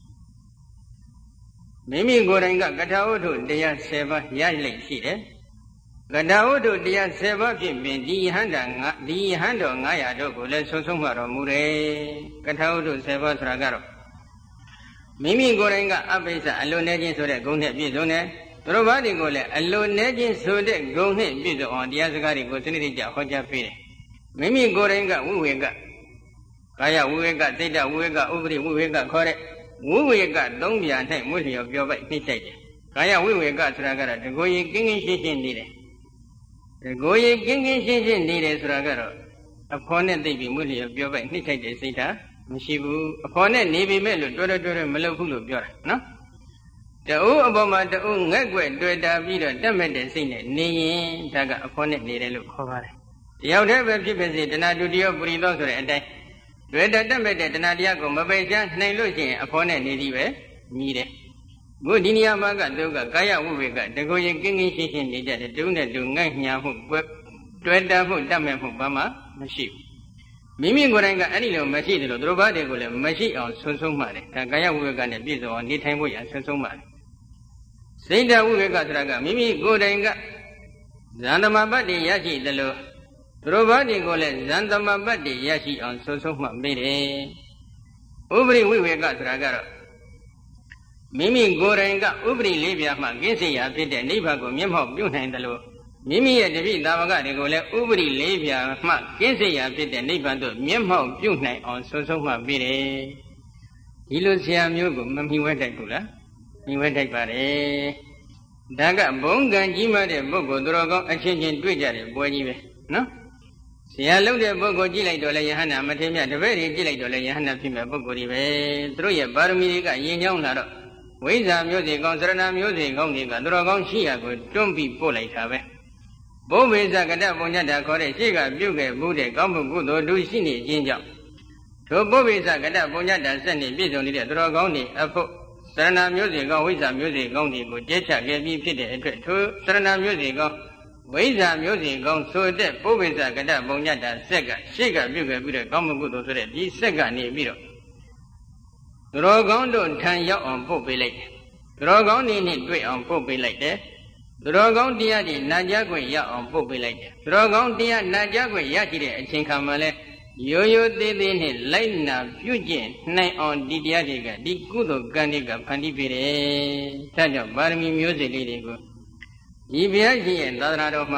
မိမိကိုယ်တိုင်ကကထဝုထုတရားဆယ်ပါးရလိမ့်ရှိတယ်ကထဝုထုတရားဆယ်ပါးဖြင့်ပင်ဒီဟန္တာငါဒီဟန္တော်ငါးရာတို့ကိုလည်းဆုံးဆုံးမတော်မူတယ်ကထဝုထုဆယ်ပါးဆိုတာကတော့မိမိကိုယ်တိုင်ကအပိစ္ဆအလိုနေခြင်းဆိုတဲ့ဂုဏ်နဲ့ပြည့်စုံတယ်သူတို့ဘာတွေကိုလည်းအလိုနေခြင်းဆိုတဲ့ဂုဏ်နဲ့ပြည့်စုံအောင်တရားစကားတွေကိုစနစ်တကျဟောကြားပေးတယ်မိမိကိုယ်တိုင်ကဝိဝေကကာယဝိဝေကစိတ်တဝိဝေကဥပရိဝိဝေကခေါ်တဲ့ဝိဝေကသုံးပြာ၌မွေ့လျော်ပြောပိုက်နှိမ့်ဆိုင်တယ်ကာယဝိဝေကဆိုတာကတော့တကိုယ်ရည်ကင်းကင်းရှင်းရှင်းနေတယ်တကိုယ်ရည်ကင်းကင်းရှင်းရှင်းနေတယ်ဆိုတာကတော့အဖော်နဲ့သိပြီးမွေ့လျော်ပြောပိုက်နှိမ့်ဆိုင်တဲ့စိတ်ဓာတ်မရှိဘူးအဖော်နဲ့နေပြီမဲ့လို့တွဲတွဲတွဲမလုပ်ဘူးလို့ပြောတာနော်တူအပေါ်မှာတူငက်ွက်တွေ့တာပြီးတော့တက်မဲ့တဲ့စိတ်နဲ့နေရင်ဒါကအဖော်နဲ့နေတယ်လို့ခေါ်ပါတယ်တယောက်တည်းပဲဖြစ်ဖြစ်စေတဏှာတူတယောက်ပရိသောဆိုတဲ့အတိုင်းတွေ့တဲ့တက်မဲ့တဲ့တဏှာတရားကိုမပယ်ချနိုင်လို့ရှိရင်အဖော်နဲ့နေသည်ပဲညီတယ်ဘုဒီနေရာမှာကသူကကာယဝိဝေကတကိုယ်ရင်ကင်းကင်းရှင်းရှင်းနေကြတယ်တူနဲ့တူငက်ညာမှုတွေ့တာမှုတက်မဲ့မှုဘာမှမရှိဘူးမိမိကိုယ်တိုင်ကအဲ့ဒီလိုမရှိတယ်လို့သူတို့ဘာတွေကိုလည်းမရှိအောင်ဆုံးဆုံးမှတယ်ဒါကာယဝိဝေကနဲ့ပြည့်စုံအောင်နေထိုင်ဖို့ရဆုံးဆုံးမှတယ်စိတ်တဝိဝေကဆိုတာကမိမိကိုယ်တိုင်ကဇန်သမပတ္တိရရှိတယ်လို့သူတို့ဘာတွေကိုလည်းဇန်သမပတ္တိရရှိအောင်ဆုံးဆုံးမှပေးတယ်ဥပရိဝိဝေကဆိုတာကတော့မိမိကိုယ်တိုင်ကဥပရိလေးပြားမှကင်းစေရာဖြစ်တဲ့နိဗ္ဗာန်ကိုမျက်မှောက်ပြုနိုင်တယ်လို့မိမိရဲ့တပိသာဝကတွေကိုလည်းဥပရိလေးပြားမှကင်းစေရာဖြစ်တဲ့နိဗ္ဗာန်သို့မျက်မှောက်ပြုနိုင်အောင်ဆုံးဆုံးမှပေးတယ်ဒီလိုဆရာမျိုးကိုမမြင်ဝဲတိုက်ဘူးလားမြင်ဝဲတိုက်ပါတယ်ဒါကဘုံကံကြီးမားတဲ့ပုဂ္ဂိုလ်သူတော်ကောင်းအချင်းချင်းတွေ့ကြတဲ့ပွဲကြီးပဲနော်ဆရာလုံးတဲ့ပုဂ္ဂိုလ်ကြည့်လိုက်တော့လေယဟန္တာမထေရမြတ်တပည့်တွေကြည့်လိုက်တော့လေယဟန္တာဖြစ်မဲ့ပုဂ္ဂိုလ်တွေပဲသူတို့ရဲ့ပါရမီတွေကရင်ကြောင်းလာတော့ဝိဇ္ဇာမျိုးစေကောင်းစရဏမျိုးစေကောင်းတွေကသူတော်ကောင်းရှိရာကိုတွန်းပြီးပို့လိုက်တာပဲဘုဗ္ဗေဇကတပုံညတ္တာခေါ်တဲ့ရှေ့ကပြုတ်ခဲ့မှုတဲ့ကောင်းမှုကုသိုလ်တို့ရှိနေခြင်းကြောင့်တို့ဘုဗ္ဗေဇကတပုံညတ္တာဆက်နေပြည့်စုံနေတဲ့သူတော်ကောင်းတွေအဖို့စရဏမျိုးစေကောင်းဝိဇ္ဇာမျိုးစေကောင်းတွေကိုကျဲချခဲ့ပြီးဖြစ်တဲ့အတွက်ထိုစရဏမျိုးစေကောင်းဝိဇ္ဇာမျိုးစေကောင်းဆိုတဲ့ဘုဗ္ဗေဇကတပုံညတ္တာဆက်ကရှေ့ကပြုတ်ခဲ့ပြီးတဲ့ကောင်းမှုကုသိုလ်ဆိုတဲ့ဒီဆက်ကနေပြီးတော့သူတော်ကောင်းတို့ထံရောက်အောင်ပို့ပေးလိုက်တယ်သူတော်ကောင်းတွေနဲ့တွေ့အောင်ပို့ပေးလိုက်တယ်သူတော်ကောင်းတရားတွေနာကြားခွင့်ရအောင်ပို့ပေးလိုက်တယ်သူတော်ကောင်းတရားနာကြားခွင့်ရရှိတဲ့အချိန်ခါမှာလဲရိုးရိုးသေးသေးနဲ့လိုက်နာပြုကျင့်နိုင်အောင်ဒီတရားတွေကဒီကုသိုလ်ကံတွေကဖန်တီးပေးတယ်ဒါကြောင့်ပါရမီမျိုးစေ့လေးတွေကိုဒီဘုရားရှင်ရဲ့သာသနာတော်မှာ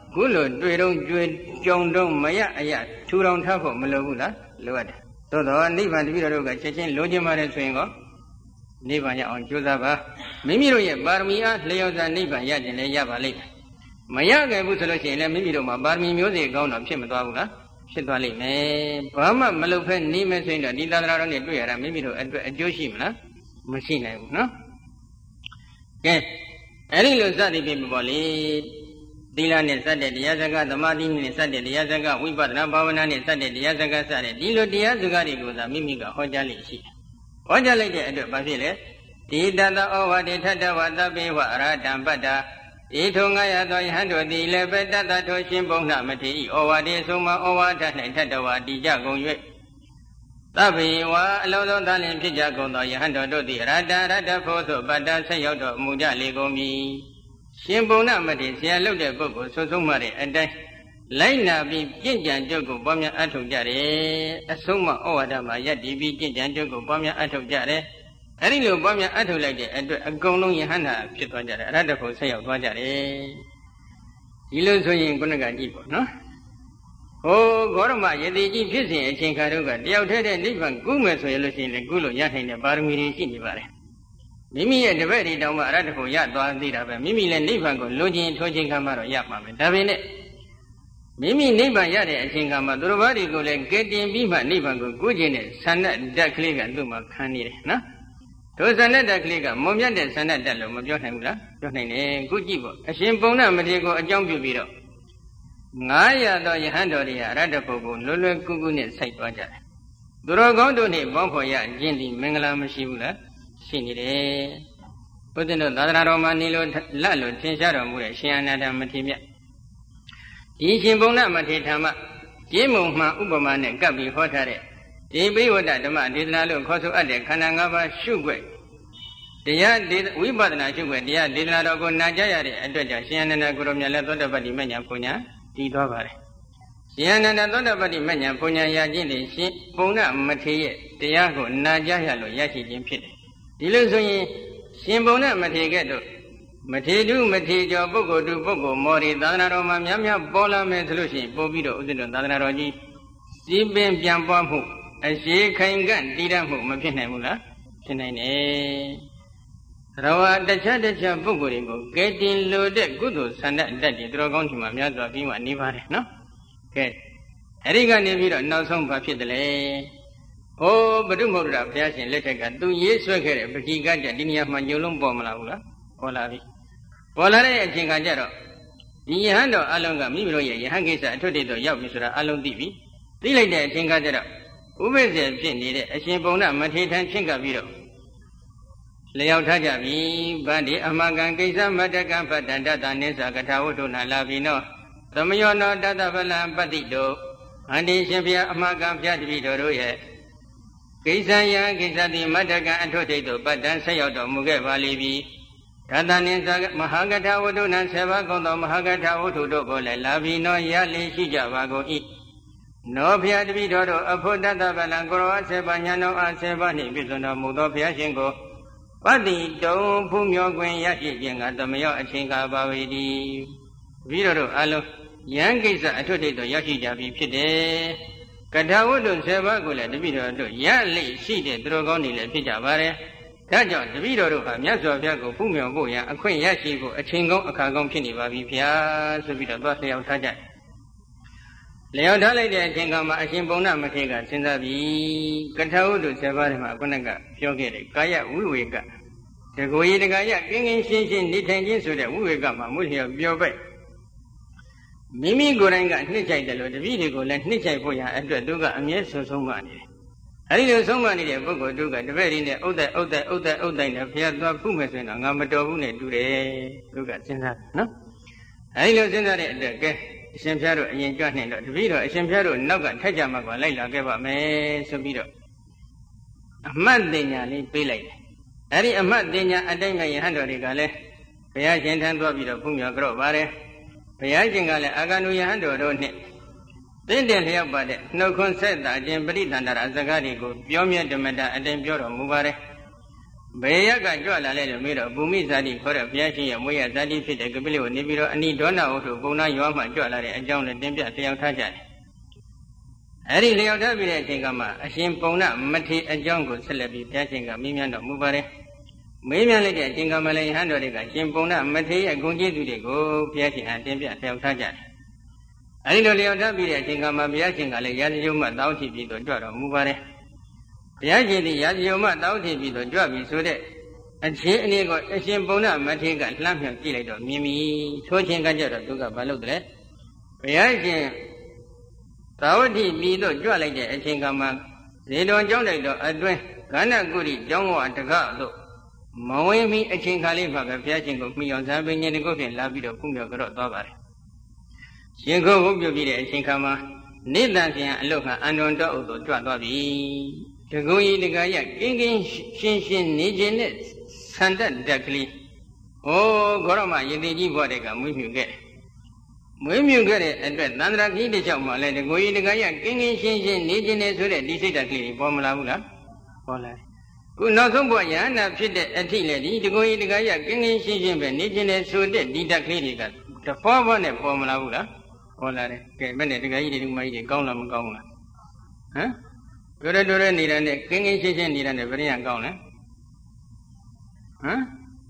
ခုလိုတွေ့တော့ကြွေကြုံတော့မရအရထူထောင်ထားဖို့မလိုဘူးလားလိုအပ်တယ်သို့တော့နိဗ္ဗာန်တပည့်တော်တို့ကချက်ချင်းလိုချင်ပါတယ်ဆိုရင်ကောနိဗ္ဗာန်ရအောင်ကြိုးစားပါမိမိတို့ရဲ့ပါရမီအားလျော်စွာနိဗ္ဗာန်ရခြင်းလည်းရပါလိမ့်မယ်မရခဲ့ဘူးဆိုလို့ရှိရင်လည်းမိမိတို့မှာပါရမီမျိုးစေ့ကောင်းတော့ဖြစ်မသွားဘူးလားဖြစ်သွားလိမ့်မယ်ဘာမှမလုပ်ဖဲနေမယ်ဆိုရင်တော့ဒီသာသနာတော်နဲ့တွေ့ရတာမိမိတို့အတွက်အကျိုးရှိမလားမရှိနိုင်ဘူးနော်ကဲအဲ့ဒီလိုစသည်ဖြင့်ပေါ့လေသီလနဲ့စတဲ့တရားစကားသမာဓိနဲ့စတဲ့တရားစကားဝိပဿနာဘာဝနာနဲ့စတဲ့တရားစကားစတဲ့ဒီလိုတရားစကားတွေကိုသာမိမိကဟောကြားလိမ့်ရှိတယ်ဟောကြားလိုက်တဲ့အတွက်ဘာဖြစ်လဲဒီတတဩဝါဒေထတဝသဗ္ဗေဝအရဟတံပတ္တာဤထုံငါရသောယဟန်တို့သည်လည်းပဲတတထိုရှင်ဘုံနှမထေဤဩဝါဒေဆုံးမဩဝါဒ၌ထတဝတည်ကြကုန်၍သဗ္ဗေဝအလုံးစုံသာလင်ဖြစ်ကြကုန်သောယဟန်တော်တို့သည်ရတ္တရတ္တဖို့သို့ပတ္တာဆက်ရောက်တော်မူကြလေကုန်ပြီရှင်ဘုံနှမထေဆရာလုပ်တဲ့ပုဂ္ဂိုလ်ဆုံးဆုံးမတဲ့အတိုင်းလိုက်နာပြီးပြင့်ကြံကြုတ်ကိုပွားများအထောက်ကြတယ်အဆုံးမဩဝါဒမှာယက်တည်ပြီးပြင့်ကြံကြုတ်ကိုပွားများအထောက်ကြတယ်အဲ့ဒီလိုပွားများအထုတ်လိုက်တဲ့အတွက်အကုန်လုံးယဟန္တာဖြစ်သွားကြတယ်အရတ္တဖို့ဆက်ရောက်သွားကြတယ်ဒီလိုဆိုရင်ခုနကကြည့်ပေါ့နော်ဟိုဂေါရမယတိကြီးဖြစ်စဉ်အချိန်ခါတော့ကတယောက်တည်းတဲ့နိဗ္ဗာန်ကူးမယ်ဆိုရလို့ရှိရင်လည်းကူးလို့ရနိုင်တဲ့ပါရမီတွေရှိနေပါတယ်မိမိရဲ့တပည့်တွေတောင်မှအရတ္တဖို့ရသွားသေးတာပဲမိမိလည်းနိဗ္ဗာန်ကိုလိုချင်ထိုးခြင်းကမှတော့ရမှာပဲဒါပေမဲ့မိမိနိဗ္ဗာန်ရတဲ့အချိန်ခါမှာသူတော်ဘာတွေကိုလည်းကဲတင်ပြီးမှနိဗ္ဗာန်ကိုကူးခြင်းနဲ့ဆန္ဒဓာတ်ကလေးကသူ့မှာခံနေတယ်နော်ဒုစန္ဒတကလေးကမုံမြတ်တဲ့စန္ဒတက်လို့မပြောနိုင်ဘူးလားပြောနိုင်တယ်ခုကြည့်ပေါ့အရှင်ပုံနာမထေကိုအကြောင်းပြုပြီးတော့ငါးရာသောယဟန်တော်တွေဟာအရတ္တပုဂ္ဂိုလ်လွယ်လွယ်ကူကူနဲ့စိုက်သွားကြတယ်သူတော်ကောင်းတို့နဲ့ပေါင်းဖော်ရခြင်းဒီမင်္ဂလာမရှိဘူးလားရှိနေတယ်ဘုရားတို့သာသနာတော်မှာနေလို့လတ်လို့သင်ရှားတော်မူတဲ့ရှင်အနန္ဒမထေမြတ်ဒီရှင်ပုံနာမထေဓမ္မကျေးမုံမှန်ဥပမာနဲ့ကပ်ပြီးဟောထားတဲ့ဒီပိဝတ္တဓမ္မဒေသနာလို့ခေါ်ဆိုအပ်တဲ့ခန္ဓာ၅ပါးရှုွက်တရားဝိပဿနာရှုွက်တရားဒေသနာတော်ကိုနာကြားရတဲ့အတွက်ကြောင့်ရှင်အနန္ဒကိုရောမြတ်လည်းသောတပတ္တိမဉ္ဇဉ်ပူညာတည်သွားပါတယ်ရှင်အနန္ဒသောတပတ္တိမဉ္ဇဉ်ပူညာရခြင်းဖြင့်ရှင်ပုံနာမထေရဲ့တရားကိုနာကြားရလို့ရရှိခြင်းဖြစ်တယ်ဒီလိုဆိုရင်ရှင်ပုံနာမထေကဲ့သို့မထေတုမထေကျော်ပုဂ္ဂိုလ်တုပုဂ္ဂိုလ်မော်ရီသာသနာတော်မှာများများပေါ်လာမယ်ဆိုလို့ရှိရင်ပို့ပြီးတော့ဥစ္စတော်သာသနာတော်ကြီးစီးပင်ပြန်ပွားမှုအရှိခိုင်ကန့်တည်တတ်မှုမဖြစ်နိုင်ဘူးလားဖြစ်နိုင်တယ်သရဝတခြားတခြားပုဂ္ဂိုလ်တွေကိုကဲတင်လို့တဲ့ကုသိုလ်ဆန္ဒအတတ်တွေသူတော်ကောင်းထင်မှများစွာပြီးမှနေပါတယ်နော်ကဲအဲ့ဒီကနေပြီးတော့နောက်ဆုံးဘာဖြစ်တယ်လဲဟိုဘုဒ္ဓမௌဒ္ဒရာဘုရားရှင်လက်ထက်ကသူရေးဆွဲခဲ့တဲ့ပဋိကကြဒီနေရာမှာညုံလုံးပေါ်မလာဘူးလားပေါ်လာပြီပေါ်လာတဲ့အချိန်ကကြတော့ဒီယဟန်တော်အလုံးကမိမိတို့ရဲ့ယဟန်ကိစ္စအထွတ်တေတော့ရောက်ပြီဆိုတာအလုံးသိပြီသိလိုက်တဲ့အချိန်ကကြတော့ဥပိ္ပဇေဖြစ်နေတဲ့အရှင်ပုံနာမထေထံချင်းကပ်ပြီးတော့လျောက်ထားကြပြီဗန္ဒီအမကံကိစ္စမတ္တကံဖတ္တန္တတနိစ္စကထာဝတ္ထုနာလာပြီနောသမယောနောတတဗလံပတ္တိတောအန္တိရှင်ဘုရားအမကံဖျားတပိတော်တို့ရဲ့ကိစ္စယံကိစ္စတိမတ္တကံအထွတ်ထိပ်သို့ပတ္တန်ဆက်ရောက်တော်မူခဲ့ပါလိမ့်ပြီဓာတနိစ္စမဟာကထာဝတ္ထုနာဆေဘကုံသောမဟာကထာဝတ္ထုတို့ကိုလည်းလာပြီနောရလေရှိကြပါကုန်၏နောဘုရားတပည့်တော်တို့အဖို့တတဗလံကိုရောအဆေပါညာတော်အဆေပါနှင့်ပြည့်စုံတော်မူသောဘုရားရှင်ကိုပတ္တိတုံဖူးမြော်ခွင့်ရရှိခြင်းကသမယောအချင်းကပါဝေဒီတပည့်တော်တို့အလုံးယံကိစ္စအထွတ်ထိပ်သို့ရောက်ရှိကြပြီဖြစ်တယ်ကထာဝတ္ထုဆေပါကိုလည်းတပည့်တော်တို့ရလိရှိတဲ့သူတော်ကောင်းတွေလည်းဖြစ်ကြပါတယ်ဒါကြောင့်တပည့်တော်တို့ဟာမြတ်စွာဘုရားကိုဖူးမြော်ဖို့ရန်အခွင့်ရရှိဖို့အချိန်ကောင်းအခါကောင်းဖြစ်နေပါပြီဗျာဆိုပြီးတော့သွားလျှောက်ထားကြလျောက်ထားလိုက်တဲ့အချိန်ကမှအရှင်ပုံနာမထေရကစဉ်းစားပြီးကထာဝတ္ထုဆေပါးထဲမှာခုနကပြောခဲ့တယ်ကာယဝိဝေကတကိုယ်ရည်တကာယကင်းကင်းရှင်းရှင်းနေထိုင်ခြင်းဆိုတဲ့ဝိဝေကမှာမုလျော်ပြောပဲ့မိမိကိုယ်တိုင်ကနှစ်ချိုက်တယ်လို့တပည့်တွေကိုလည်းနှစ်ချိုက်ဖို့ရအတွက်သူကအမြဲဆုံးဆုံးမနေတယ်အဲဒီလိုဆုံးမနေတဲ့ပုဂ္ဂိုလ်တို့ကတပည့်တွေနဲ့ဥဒ္ဒဥဒ္ဒဥဒ္ဒဥဒ္ဒနဲ့ဘုရားသွားဖုမယ်ဆိုရင်တော့ငါမတော်ဘူးနဲ့တူတယ်သူကစဉ်းစားနော်အဲဒီလိုစဉ်းစားတဲ့အတွက်ကဲအရှင်ဘုရားတို့အရင်ကြွနေတော့တပည့်တော်အရှင်ဘုရားတို့နောက်ကထက်ကြမှာကလိုက်လာခဲ့ပါမယ်ဆိုပြီးတော့အမှတ်တင်ညာလေးပေးလိုက်တယ်အဲဒီအမှတ်တင်ညာအတိုင်းပဲယဟန်တော်တွေကလည်းဘုရားရှင်ထံသွားပြီးတော့ဖုမြော်ကြော့ပါတယ်ဘုရားရှင်ကလည်းအာဂန္တုယဟန်တော်တို့နဲ့တင့်တယ်လျောက်ပါတဲ့နှုတ်ခွန်းဆက်တာခြင်းပရိသန္တရာစကားတွေကိုပြောမြတ်ဓမ္မတာအတိုင်းပြောတော်မူပါတယ်ဘေယကကြွလာလဲလို့မေးတော့ဘူမိဇာတိခေါ်တဲ့ဘုရားရှင်ရဲ့မွေးရဇာတိဖြစ်တဲ့ကပိလိကိုနေပြီးတော့အနိဒေါနဝတ္ထုပုံနာရွာမှကြွလာတဲ့အကြောင်းနဲ့တင်ပြလျှောက်ထားကြတယ်။အဲဒီလျှောက်ထားပြီးတဲ့အချိန်ကမှအရှင်ပုံနာမထေအကြောင်းကိုဆက်လက်ပြီးဘုရားရှင်ကမေးမြန်းတော်မူပါတယ်။မေးမြန်းလိုက်တဲ့အချိန်ကမှလည်းဟန်တော်တွေကရှင်ပုံနာမထေရဲ့ဂုဏ်ကျေးဇူးတွေကိုဘုရားရှင်အားတင်ပြလျှောက်ထားကြတယ်။အဲဒီလိုလျှောက်ထားပြီးတဲ့အချိန်ကမှဘုရားရှင်ကလည်းရာဇယုံမှတောင်းထီပြီးတော့ကြွတော်မူပါတယ်။ဘုရားရှင်သည်ရာဇယုံမှတောင်းထီပြီးတော့ကြွပြီဆိုတဲ့အခြေအနေကိုအရှင်ပုံနာမထေကလှမ်းမြောက်ကြည့်လိုက်တော့မြင်ပြီထိုချင်းကကြတော့သူကဘာလုပ်တယ်ဘုရားရှင်သာဝတိပြည်သို့ကြွလိုက်တဲ့အချိန်ကမှဇေတဝန်ကျောင်းတိုက်တော်အတွင်းကဏ္ဍကုရိကျောင်းဝတကသို့မဝင်မီအချိန်ခါလေးမှာပဲဘုရားရှင်ကိုမိအောင်ဇာပင်ရှင်တကုတ်ဖြင့်လာပြီးတော့ကုမြောက်ကြတော့သွားပါတယ်ရှင်ကိုဟုတ်ပြုတ်ပြတဲ့အချိန်ခါမှာနေတန်ရှင်အလုတ်ကအန္တန်တော်ဥသို့ကြွသွားပြီတကုံကြီးတကရကင်းကင်းရှင်းရှင်းနေခြင်းနဲ့ဆန္ဒတက်ကလေးဩဂေါရမယတိကြီးဘွားတဲ့ကမွေးမြူခဲ့မွေးမြူခဲ့တဲ့အတွက်သန္တရာကြီးတစ်ချောင်းမှလည်းတကိုကြီးတကရကင်းကင်းရှင်းရှင်းနေခြင်းနဲ့ဆိုတဲ့ဒီစိတ်တက်ကလေးပေါ်မလာဘူးလားပေါ်လာခုနောက်ဆုံးဘွားယဟနာဖြစ်တဲ့အထိလည်းဒီတကိုကြီးတကရကင်းကင်းရှင်းရှင်းပဲနေခြင်းနဲ့ဆိုတဲ့ဒီတက်ကလေးတွေကတဖွာဖွာနဲ့ပေါ်မလာဘူးလားပေါ်လာတယ်ကဲဘယ်နဲ့တကကြီးတွေဒီမကြီးတွေကောင်းလားမကောင်းလားဟမ်တို့ရတို့ရနေတဲ့နဲ့ကင်းကင်းရှင်းရှင်းနေတဲ့နဲ့ဘယ်ရင်ကောင်းလဲဟမ်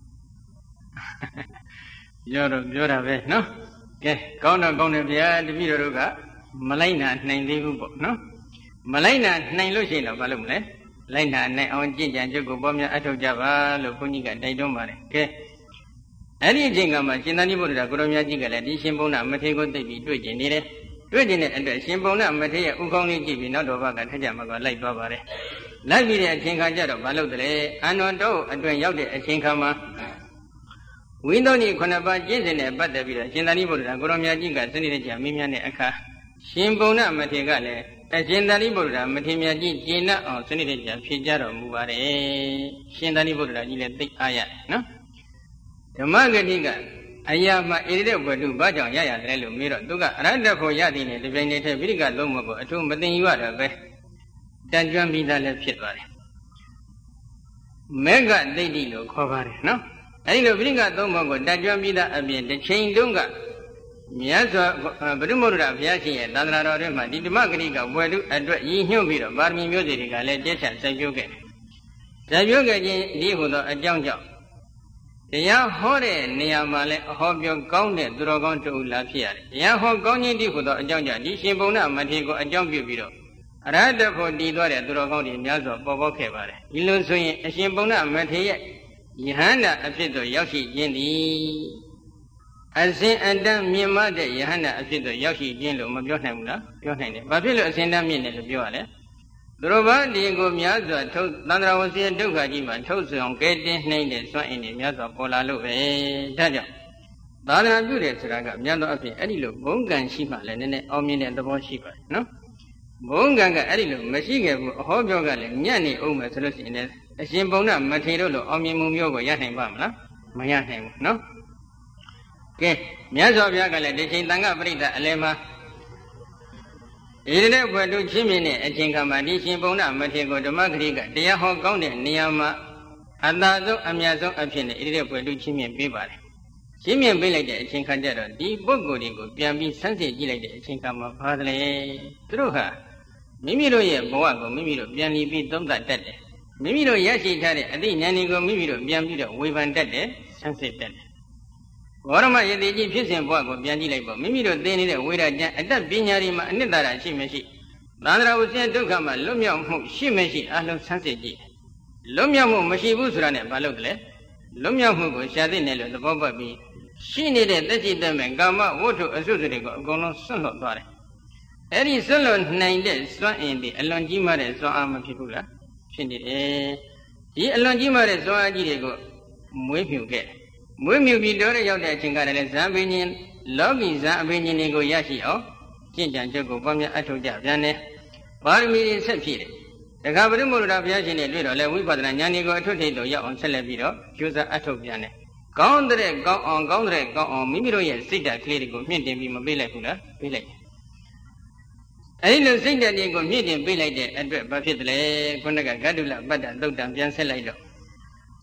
ပြောတော့ပြောတာပဲနော်ကဲကောင်းတော့ကောင်းတယ်ဗျာတပည့်တော်တို့ကမလိုက်နာနိုင်သေးဘူးပေါ့နော်မလိုက်နာနိုင်လို့ရှိရင်တော့ဘာလုပ်မလဲလိုက်နာနိုင်အောင်ကြင်ကြံကြုတ်ကိုပေါ်များအထောက်ကြပါလို့ဘုန်းကြီးကတိုက်တွန်းပါတယ်ကဲအဲ့ဒီအချိန်ကမှရှင်သာရိပုတ္တရာကိုရောမြတ်ကြီးကလည်းဒီရှင်ဘုန်းနာမထေကိုသိပြီးတွေ့ကျင်နေတယ်တွေ့ကျင်တဲ့အတွက်ရှင်ဘုန်းနာမထေရဲ့ဥကောင်းလေးကြည့်ပြီးနောက်တော်ဘကထက်ကြမှာကလိုက်သွားပါတယ်လိုက်ပြီးတဲ့အချိန်ခါကျတော့ဘာလုပ်တယ်အန္တန်တော်အတွင်ရောက်တဲ့အချိန်ခါမှာဝိသုဏ္ဏီခုနှစ်ပါးကျင့်စဉ်နဲ့ပတ်သက်ပြီးတော့ရှင်သာရိပုတ္တရာကိုရောမြတ်ကြီးကစနစ်တကျမင်းများတဲ့အခါရှင်ဘုန်းနာမထေကလည်းအရှင်သာရိပုတ္တရာမထေရမြတ်ကြီးကျင့်တတ်အောင်စနစ်တကျဖြေကြတော်မူပါတယ်ရှင်သာရိပုတ္တရာကြီးလည်းသိအားရတယ်နော်ဓမ္မဂတိကအရာမှဣရိတဲ့ဘွယ်တုဘာကြောင့်ရရတယ်လို့မေးတော့သူကအရဟတဖို့ရသည်နဲ့ဒီပြိုင်နေတဲ့ဗိဓိကလုံးမကိုအထူးမသိယူရတော့ပဲတန်ကျွမ်းပြီးသားလည်းဖြစ်သွားတယ်မေဃဒိဋ္ဌိလို့ခေါ်ပါတယ်နော်အဲဒီလိုဗိဓိကသုံးပုံကိုတန်ကျွမ်းပြီးသားအပြင်တစ်ချိန်တုန်းကမြတ်စွာဘုရားမုဒ္ဒရာဘုရားရှင်ရဲ့သန္တာတော်ထဲမှာဒီဓမ္မဂတိကဘွယ်တုအတွက်ရည်ညွှန်းပြီးတော့ပါရမီမျိုးစေတွေကလည်းတက်ချက်ဆက်ပြုခဲ့ဆက်ပြုခဲ့ခြင်းဒီဟူသောအကြောင်းကြောင့်တရားဟောတဲ့နေရာမှာလည်းအဟောပြောကောင်းတဲ့သူတော်ကောင်းတူလာဖြစ်ရတယ်။တရားဟောကောင်းခြင်းတည်းဟူသောအကြောင်းကြောင့်ဒီရှင်ဘုံနာမထေရကိုအကြောင်းပြုပြီးတော့အရဟတဖို့တည်သွားတဲ့သူတော်ကောင်းတွေများစွာပေါ်ပေါက်ခဲ့ပါတယ်။ဒီလိုဆိုရင်အရှင်ဘုံနာမထေရရဲ့ယဟန္တာအဖြစ်သို့ရောက်ရှိခြင်းသည်အစဉ်အတန်းမြင့်မားတဲ့ယဟန္တာအဖြစ်သို့ရောက်ရှိခြင်းလို့မပြောနိုင်ဘူးလား။ပြောနိုင်တယ်။ဘာဖြစ်လို့အစဉ်တန်းမြင့်တယ်လို့ပြောရလဲ။သူတော်ဘာဒီကိုများစွာထုတ်သန္တရာဝစီဒုက္ခကြီးမှာထုတ်ဆောင်ကဲတင်နှိမ့်တဲ့စွမ်းအင်တွေများစွာပေါ်လာလို့ပဲဒါကြောင့်သာသနာပြုတယ်ဆိုတာကများသောအဖြစ်အဲ့ဒီလိုဘုံကံရှိမှလည်းနည်းနည်းအောင်မြင်တဲ့သဘောရှိပါတယ်နော်ဘုံကံကအဲ့ဒီလိုမရှိခဲ့ဘူးအဟောပြောကလည်းညံ့နေအောင်မယ်ဆိုလို့ရှိရင်လည်းအရှင်ဘုံနာမထေရတို့လိုအောင်မြင်မှုမျိုးကိုရနိုင်ပါမလားမရနိုင်ဘူးနော်ကဲမြတ်စွာဘုရားကလည်းဒီချိန်သံဃပရိသတ်အလယ်မှာဣရိတဲ့ဘွယ်တုချင်းမြင့်တဲ့အချိန်ခါမှာဒီရှင်ဘုံနာမထေရကိုဓမ္မဂရိကတရားဟောကောင်းတဲ့နေရာမှာအသာဆုံးအမြတ်ဆုံးအဖြစ်နဲ့ဣရိတဲ့ဘွယ်တုချင်းမြင့်ပေးပါတယ်။ချင်းမြင့်ပေးလိုက်တဲ့အချိန်ခါကျတော့ဒီပုဂ္ဂိုလ်တွေကိုပြန်ပြီးဆန်းစစ်ကြည့်လိုက်တဲ့အချိန်ခါမှာဘာသလဲသူတို့ဟာမိမိတို့ရဲ့ဘဝကိုမိမိတို့ပြန်ပြီးပြီးသုံးသပ်တတ်တယ်။မိမိတို့ရရှိထားတဲ့အသိဉာဏ်တွေကိုမိမိတို့ပြန်ပြီးတော့ဝေဖန်တတ်တယ်ဆန်းစစ်တတ်တယ်ဝရမယတိကြီးဖြစ်စဉ်ဘဝကိုပြန်ကြည့်လိုက်ပေါ့မိမိတို့သင်နေတဲ့ဝိရကျမ်းအတတ်ပညာတွေမှာအနှစ်သာရရှိမရှိသန္တရာဥစဉ်ဒုက္ခမှာလွတ်မြောက်မှုရှိမရှိအလုံးဆန်းစစ်ကြည့်လွတ်မြောက်မှုမရှိဘူးဆိုတာနဲ့ဘာလို့လဲလွတ်မြောက်မှုကိုရှာသိနေလို့သဘောပေါက်ပြီးရှိနေတဲ့သက်ရှိသက်မဲ့ကာမဝတ္ထုအစုစုတွေကိုအကုန်လုံးဆွတ်လွတ်သွားတယ်အဲ့ဒီဆွတ်လွတ်နိုင်တဲ့စွမ်းအင်တွေအလွန်ကြီးမားတဲ့စွမ်းအားမဖြစ်ဘူးလားဖြစ်နေတယ်ဒီအလွန်ကြီးမားတဲ့စွမ်းအားကြီးတွေကိုမွေးမြူခဲ့မွေးမြူပြီးတော့ရောက်တဲ့အချိန်ကလည်းဇံပင်ရှင်လောကီဇံအပင်ရှင်တွေကိုရရှိအောင်ကျင့်ကြံကြုတ်ကိုပေါင်းများအထောက်ကြပြန်တယ်ပါရမီတွေဆက်ဖြည့်တယ်တခါပရိမောဒရာဘုရားရှင်နဲ့တွေ့တော့လဲဝိပဿနာဉာဏ်တွေကိုအထွတ်ထိပ်သို့ရောက်အောင်ဆက်လက်ပြီးတော့ကျိုးစားအထောက်ပြန်တယ်ကောင်းတဲ့ကောင်းအောင်ကောင်းတဲ့ကောင်းအောင်မိမိတို့ရဲ့စိတ်ဓာတ်ကလေးတွေကိုမြင့်တင်ပြီးမပေးလိုက်ဘူးလားပေးလိုက်အဲဒီလိုစိတ်ဓာတ်တွေကိုမြင့်တင်ပေးလိုက်တဲ့အတွက်ဘာဖြစ်တယ်လဲခုနကဂတ္တုလပတ္တသုတ်တံပြန်ဆက်လိုက်တော့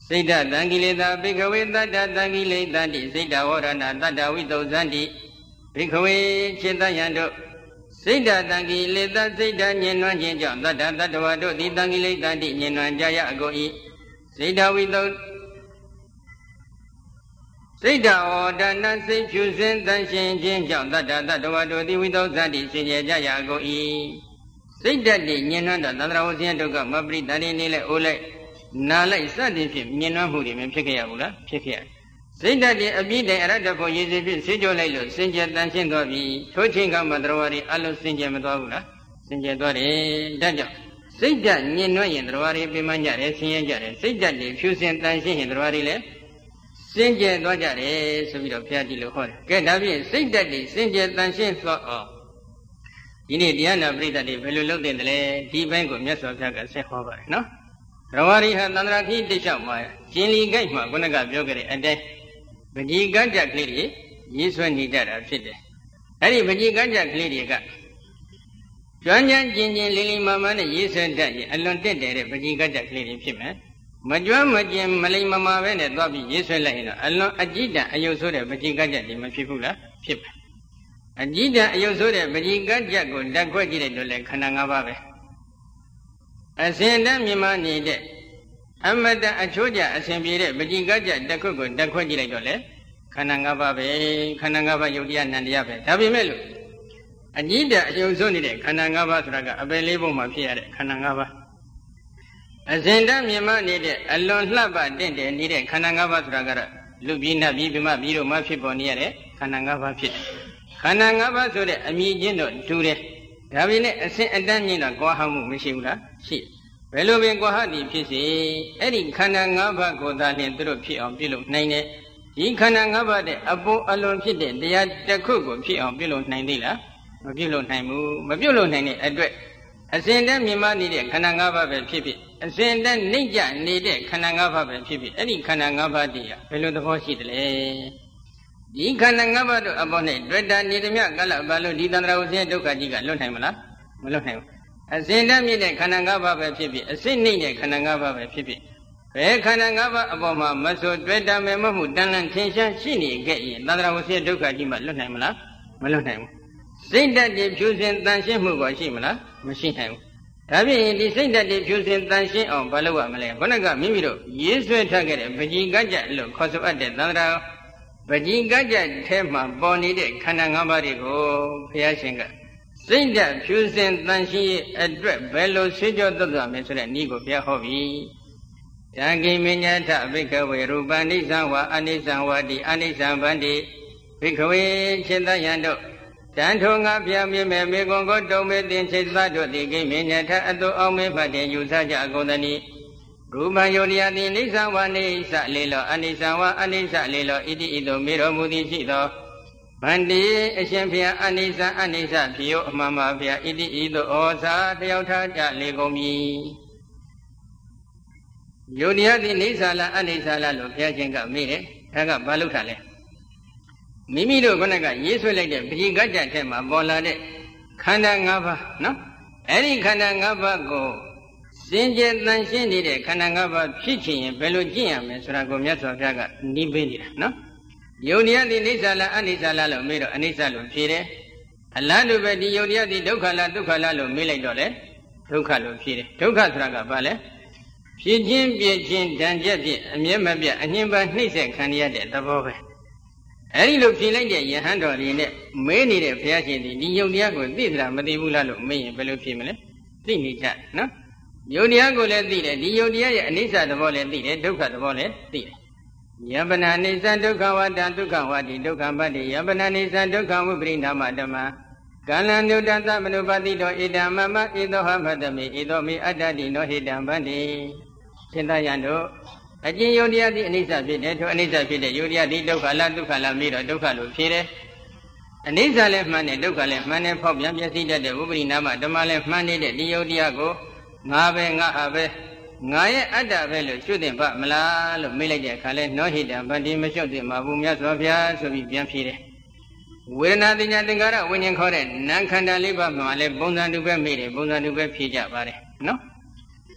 စိတ်တတံကိလေသာဘိကဝေတတ္တတံကိလေသာတိစိတ်တဝရဏတတ္တဝိသုဇန္တိဘိကဝေจิตယံတို့စိတ်တတံကိလေသာစိတ်တညင်နွမ်းခြင်းကြောင့်တတ္တတတ္တဝါတို့သည်တံကိလေသာတိညင်နွမ်းကြရအကုန်၏စိတ်တဝိသုစိတ်တဝဒနာစိတ်ဖြူစင်တန်ရှင်းခြင်းကြောင့်တတ္တတတ္တဝါတို့သည်ဝိသုဇန္တိစင်ကြယ်ကြရအကုန်၏စိတ်တတိညင်နွမ်းသောသန္တရာဝဇင်းဒုက္ခမပရိတ္တိနေလဲအိုလိုက်နာလိုက်စသည်ဖြင့်ညင်နွမ်းမှုတွေမဖြစ်ခဲ့ရဘူးလားဖြစ်ခဲ့ရစိတ်တတိအပြည့်တိုင်အရတ္တဖို့ရည်စည်ဖြင့်ဆေးကြောလိုက်လို့စင်ကြယ်တန်ရှင်းသွားပြီထိုးချင်းကမှသရဝရီအလုံးစင်ကြယ်မသွားဘူးလားစင်ကြယ်သွားတယ်ဒါကြောင့်စိတ်တညင်နွမ်းရင်သရဝရီပြမကြတယ်ဆင်းရဲကြတယ်စိတ်တတိဖြူစင်တန်ရှင်းရင်သရဝရီလည်းစင်ကြယ်သွားကြတယ်ဆိုပြီးတော့ဘုရားကြည့်လို့ဟောတယ်ကဲဒါဖြင့်စိတ်တတိစင်ကြယ်တန်ရှင်းသွားအောင်ဒီနေ့တရားနာပရိသတ်တွေဘယ်လိုလုပ်တင်တယ်လဲဒီဘက်ကိုမြတ်စွာဘုရားကဆက်ဟောပါတယ်နော်သရဝရီဟာသန္တရာခိတိလျှောက်မှာကျင်လီကိုက်မှာခုနကပြောခဲ့တဲ့အတိုင်းပဋိကကြကလေးတွေရေးဆွဲနေကြတာဖြစ်တယ်အဲ့ဒီပဋိကကြကလေးတွေကကျွမ်းကျင်ကျင်ကျင်လေးလေးမာမာနဲ့ရေးဆွဲတတ်ရင်အလွန်တက်တယ်တဲ့ပဋိကကြကလေးတွေဖြစ်မယ်မကျွမ်းမကျင်မလိမ္မာပဲနဲ့သွားပြီးရေးဆွဲလိုက်ရင်တော့အလွန်အကြည့်တန်အယုတ်ဆိုးတဲ့ပဋိကကြတွေမဖြစ်ဘူးလားဖြစ်ပါအကြည့်တန်အယုတ်ဆိုးတဲ့ပဋိကကြကိုဓာတ်ခွက်ကြည့်လိုက်တော့လေခန္ဓာ၅ပါးပဲအစဉ်တည်းမြင်မနေတဲ့အမတအချိုးကျအစဉ်ပြေတဲ့ပဋိကကြတစ်ခုကိုဓာတ်ခွက်ကြည့်လိုက်တော့လေခန္ဓာ၅ပါးပဲခန္ဓာ၅ပါးယုတ်တရားနန္တရားပဲဒါပေမဲ့လို့အကြည့်တန်အယုတ်ဆိုးနေတဲ့ခန္ဓာ၅ပါးဆိုတာကအပယ်လေးပုံမှာဖြစ်ရတဲ့ခန္ဓာ၅ပါးအစဉ်တည်းမြင်မနေတဲ့အလွန်လှပတင့်တယ်နေတဲ့ခန္ဓာ၅ပါးဆိုတာကတော့လူပြည်နတ်ပြည်ပြမပြည်တို့မှဖြစ်ပေါ်နေရတဲ့ခန္ဓာ၅ပါးဖြစ်တယ်ခန္ဓာ၅ပါးဆိုတဲ့အမြင်ချင်းတော့တူတယ်ဒါပေမဲ့အစဉ်အတန်းမြင်တော့ကွာဟမှုမရှိဘူးလားရှိဘယ်လိုပင်ကွာဟသည်ဖြစ်စေအဲ့ဒီခန္ဓာ၅ပါးကိုသာလျှင်သူတို့ဖြစ်အောင်ပြုလုပ်နိုင်တယ်ဒီခန္ဓာ၅ပါးတဲ့အပေါ်အလွန်ဖြစ်တဲ့တရားတစ်ခုကိုဖြစ်အောင်ပြုလုပ်နိုင်သေးလားမပြုလုပ်နိုင်ဘူးမပြုလုပ်နိုင်တဲ့အတွက်အစဉ်တည်းမြင်မနေတဲ့ခန္ဓာ၅ပါးပဲဖြစ်ဖြစ်အစဉ်တည်းနှိမ့်ကြနေတဲ့ခန္ဓာ၅ပါးပဲဖြစ်ဖြစ်အဲ့ဒီခန္ဓာ၅ပါးတည်းဘယ်လိုသဘောရှိတယ်လဲဒီခန္ဓာ၅ပါးတို့အပေါ်နဲ့တွေ့တာနေသမျှကလဘာလို့ဒီသန္တရာဝဇင်းဒုက္ခကြီးကလွတ်နိုင်မလားမလွတ်နိုင်ဘူးအစဉ်တည်းမြင့်တဲ့ခန္ဓာ၅ပါးပဲဖြစ်ဖြစ်အစဉ်နှိမ့်တဲ့ခန္ဓာ၅ပါးပဲဖြစ်ဖြစ်ဘယ်ခန္ဓာ၅ပါးအပေါ်မှာမဆိုတွေ့တာမယ်မဟုတ်တန်လန့်ထင်ရှားရှိနေခဲ့ရင်သန္တရာဝဇင်းဒုက္ခကြီးမှလွတ်နိုင်မလားမလွတ်နိုင်ဘူးစိတ်ဓာတ်တွေဖြူစင်တန်ရှင်းမှုပေါ်ရှိမလားမရှိနိုင်ဘူးဒါဖြင့်ဒီစိတ်ဓာတ်တွေဖြူစင်တန်ရှင်းအောင်ဘာလုပ်ရမလဲခုနကမိမိတို့ရေးဆွဲထားခဲ့တဲ့ပဋိကကြလို့ခေါ်ဆိုအပ်တဲ့သန္တရာပဋိကကြထဲမှာပေါ်နေတဲ့ခန္ဓာ၅ပါးတွေကိုဘုရားရှင်ကစိတ်ဓာတ်ဖြူစင်တန်ရှင်းရဲ့အတွက်ဘယ်လိုဆွေးကြောသက်သာမယ်ဆိုတဲ့နည်းကိုဘုရားဟောပြီတံကိမညာထဘိကဝေရူပနိစ္စဝါအနိစ္စဝါတိအနိစ္စဗန္တိဘိကဝေจิตယံတို့တန်ထုံငါပြမြင်မဲ့မေကွန်ကိုတုံမေတင်ချိသတို့ဒီကိမညာထအတုအောင်မေဖတ်တဲ့ယူဆကြအကုန်သနည်းရူပယောနိယတိနိစ္စဝါနိစ္စလေလောအနိစ္စဝါအနိစ္စလေလောဣတိဣတောမေတော်မူသည်ရှိသောဗန္တိအရှင်ဘုရားအနိစ္စအနိစ္စဖြစ်ရောအမှန်ပါဗျာဣတိဣတောဩဇာတယောက်ထားကြလေကုန်မည်ယောနိယတိနိစ္စလားအနိစ္စလားလို့ဘုရားရှင်ကမေးတယ်ဒါကဘာလို့ထားလဲမိမိတို့ခုနကရေးဆွဲလိုက်တဲ့ပဋိကကြထဲမှာပေါ်လာတဲ့ခန္ဓာ၅ပါးနော်အဲ့ဒီခန္ဓာ၅ပါးကိုစင်ကြယ်တန်ရှင်းနေတဲ့ခန္ဓာ၅ပါးဖြစ်ချင်ရင်ဘယ်လိုကျင့်ရမလဲဆိုတာကိုမြတ်စွာဘုရားကနှီးပေးနေတာနော်ယုတ်တရားတိနိစ္စလားအနိစ္စလားလို့မေးတော့အနိစ္စလို့ဖြေတယ်အလားတူပဲဒီယုတ်တရားတိဒုက္ခလားဒုက္ခလားလို့မေးလိုက်တော့လေဒုက္ခလို့ဖြေတယ်ဒုက္ခဆိုတာကဘာလဲဖြစ်ခြင်းပြည့်ခြင်းတန်ကြက်ဖြင့်အမြဲမပြတ်အငြင်းပါနှိမ့်ဆက်ခံရတဲ့သဘောပဲအဲဒီလိုဖြေလိုက်တဲ့ယဟန်တော်တွေနဲ့မေးနေတဲ့ဘုရားရှင်ဒီဒီယုတ်တရားကိုသိသလားမသိဘူးလားလို့မေးရင်ဘယ်လိုဖြေမလဲသိနေကြနော်ယုတ်တရားကိုလည်းသိတယ်ဒီယုတ်တရားရဲ့အနိစ္စသဘောလည်းသိတယ်ဒုက္ခသဘောလည်းသိတယ်ယပနာနိစ္စဒုက္ခဝတ္တဒုက္ခဝတ္တိဒုက္ခပတ္တိယပနာနိစ္စဒုက္ခဝိပရိနာမဓမ္မကာလံညုတသမနုပတိတောဣဒံမမဣသောဟမတမိဣသောမိအတ္တတိနောဟိတံဗန္တိရှင်သာယံတို့အကျဉ်းယုတ်တရားသည်အနိစ္စဖြစ်တယ်ထိုအနိစ္စဖြစ်တဲ့ယုတ်တရားသည်ဒုက္ခလားဒုက္ခလားမေးတော့ဒုက္ခလို့ဖြေတယ်အနိစ္စလည်းမှန်တယ်ဒုက္ခလည်းမှန်တယ်ဖောက်ပြန်ပြည့်စည်တတ်တဲ့ဝိပရိနာမဓမ္မလည်းမှန်နေတဲ့ဒီယုတ်တရားကိုငါပဲငါဟာပဲငါရဲ့အတ္တပဲလို့ရှုသင်ပါမလားလို့မေးလိုက်တဲ့အခါလဲနောဟိတံဗန္တိမရှုသင်ပါဘူးမြတ်စွာဘုရားဆိုပြီးပြန်ဖြေတယ်ဝေဒနာတင်ညာသင်္ကာရဝိညာဉ်ခေါ်တဲ့နာမ်ခန္ဓာလေးပါးမှာလည်းပုံစံတူပဲမေးတယ်ပုံစံတူပဲဖြေကြပါတယ်နော်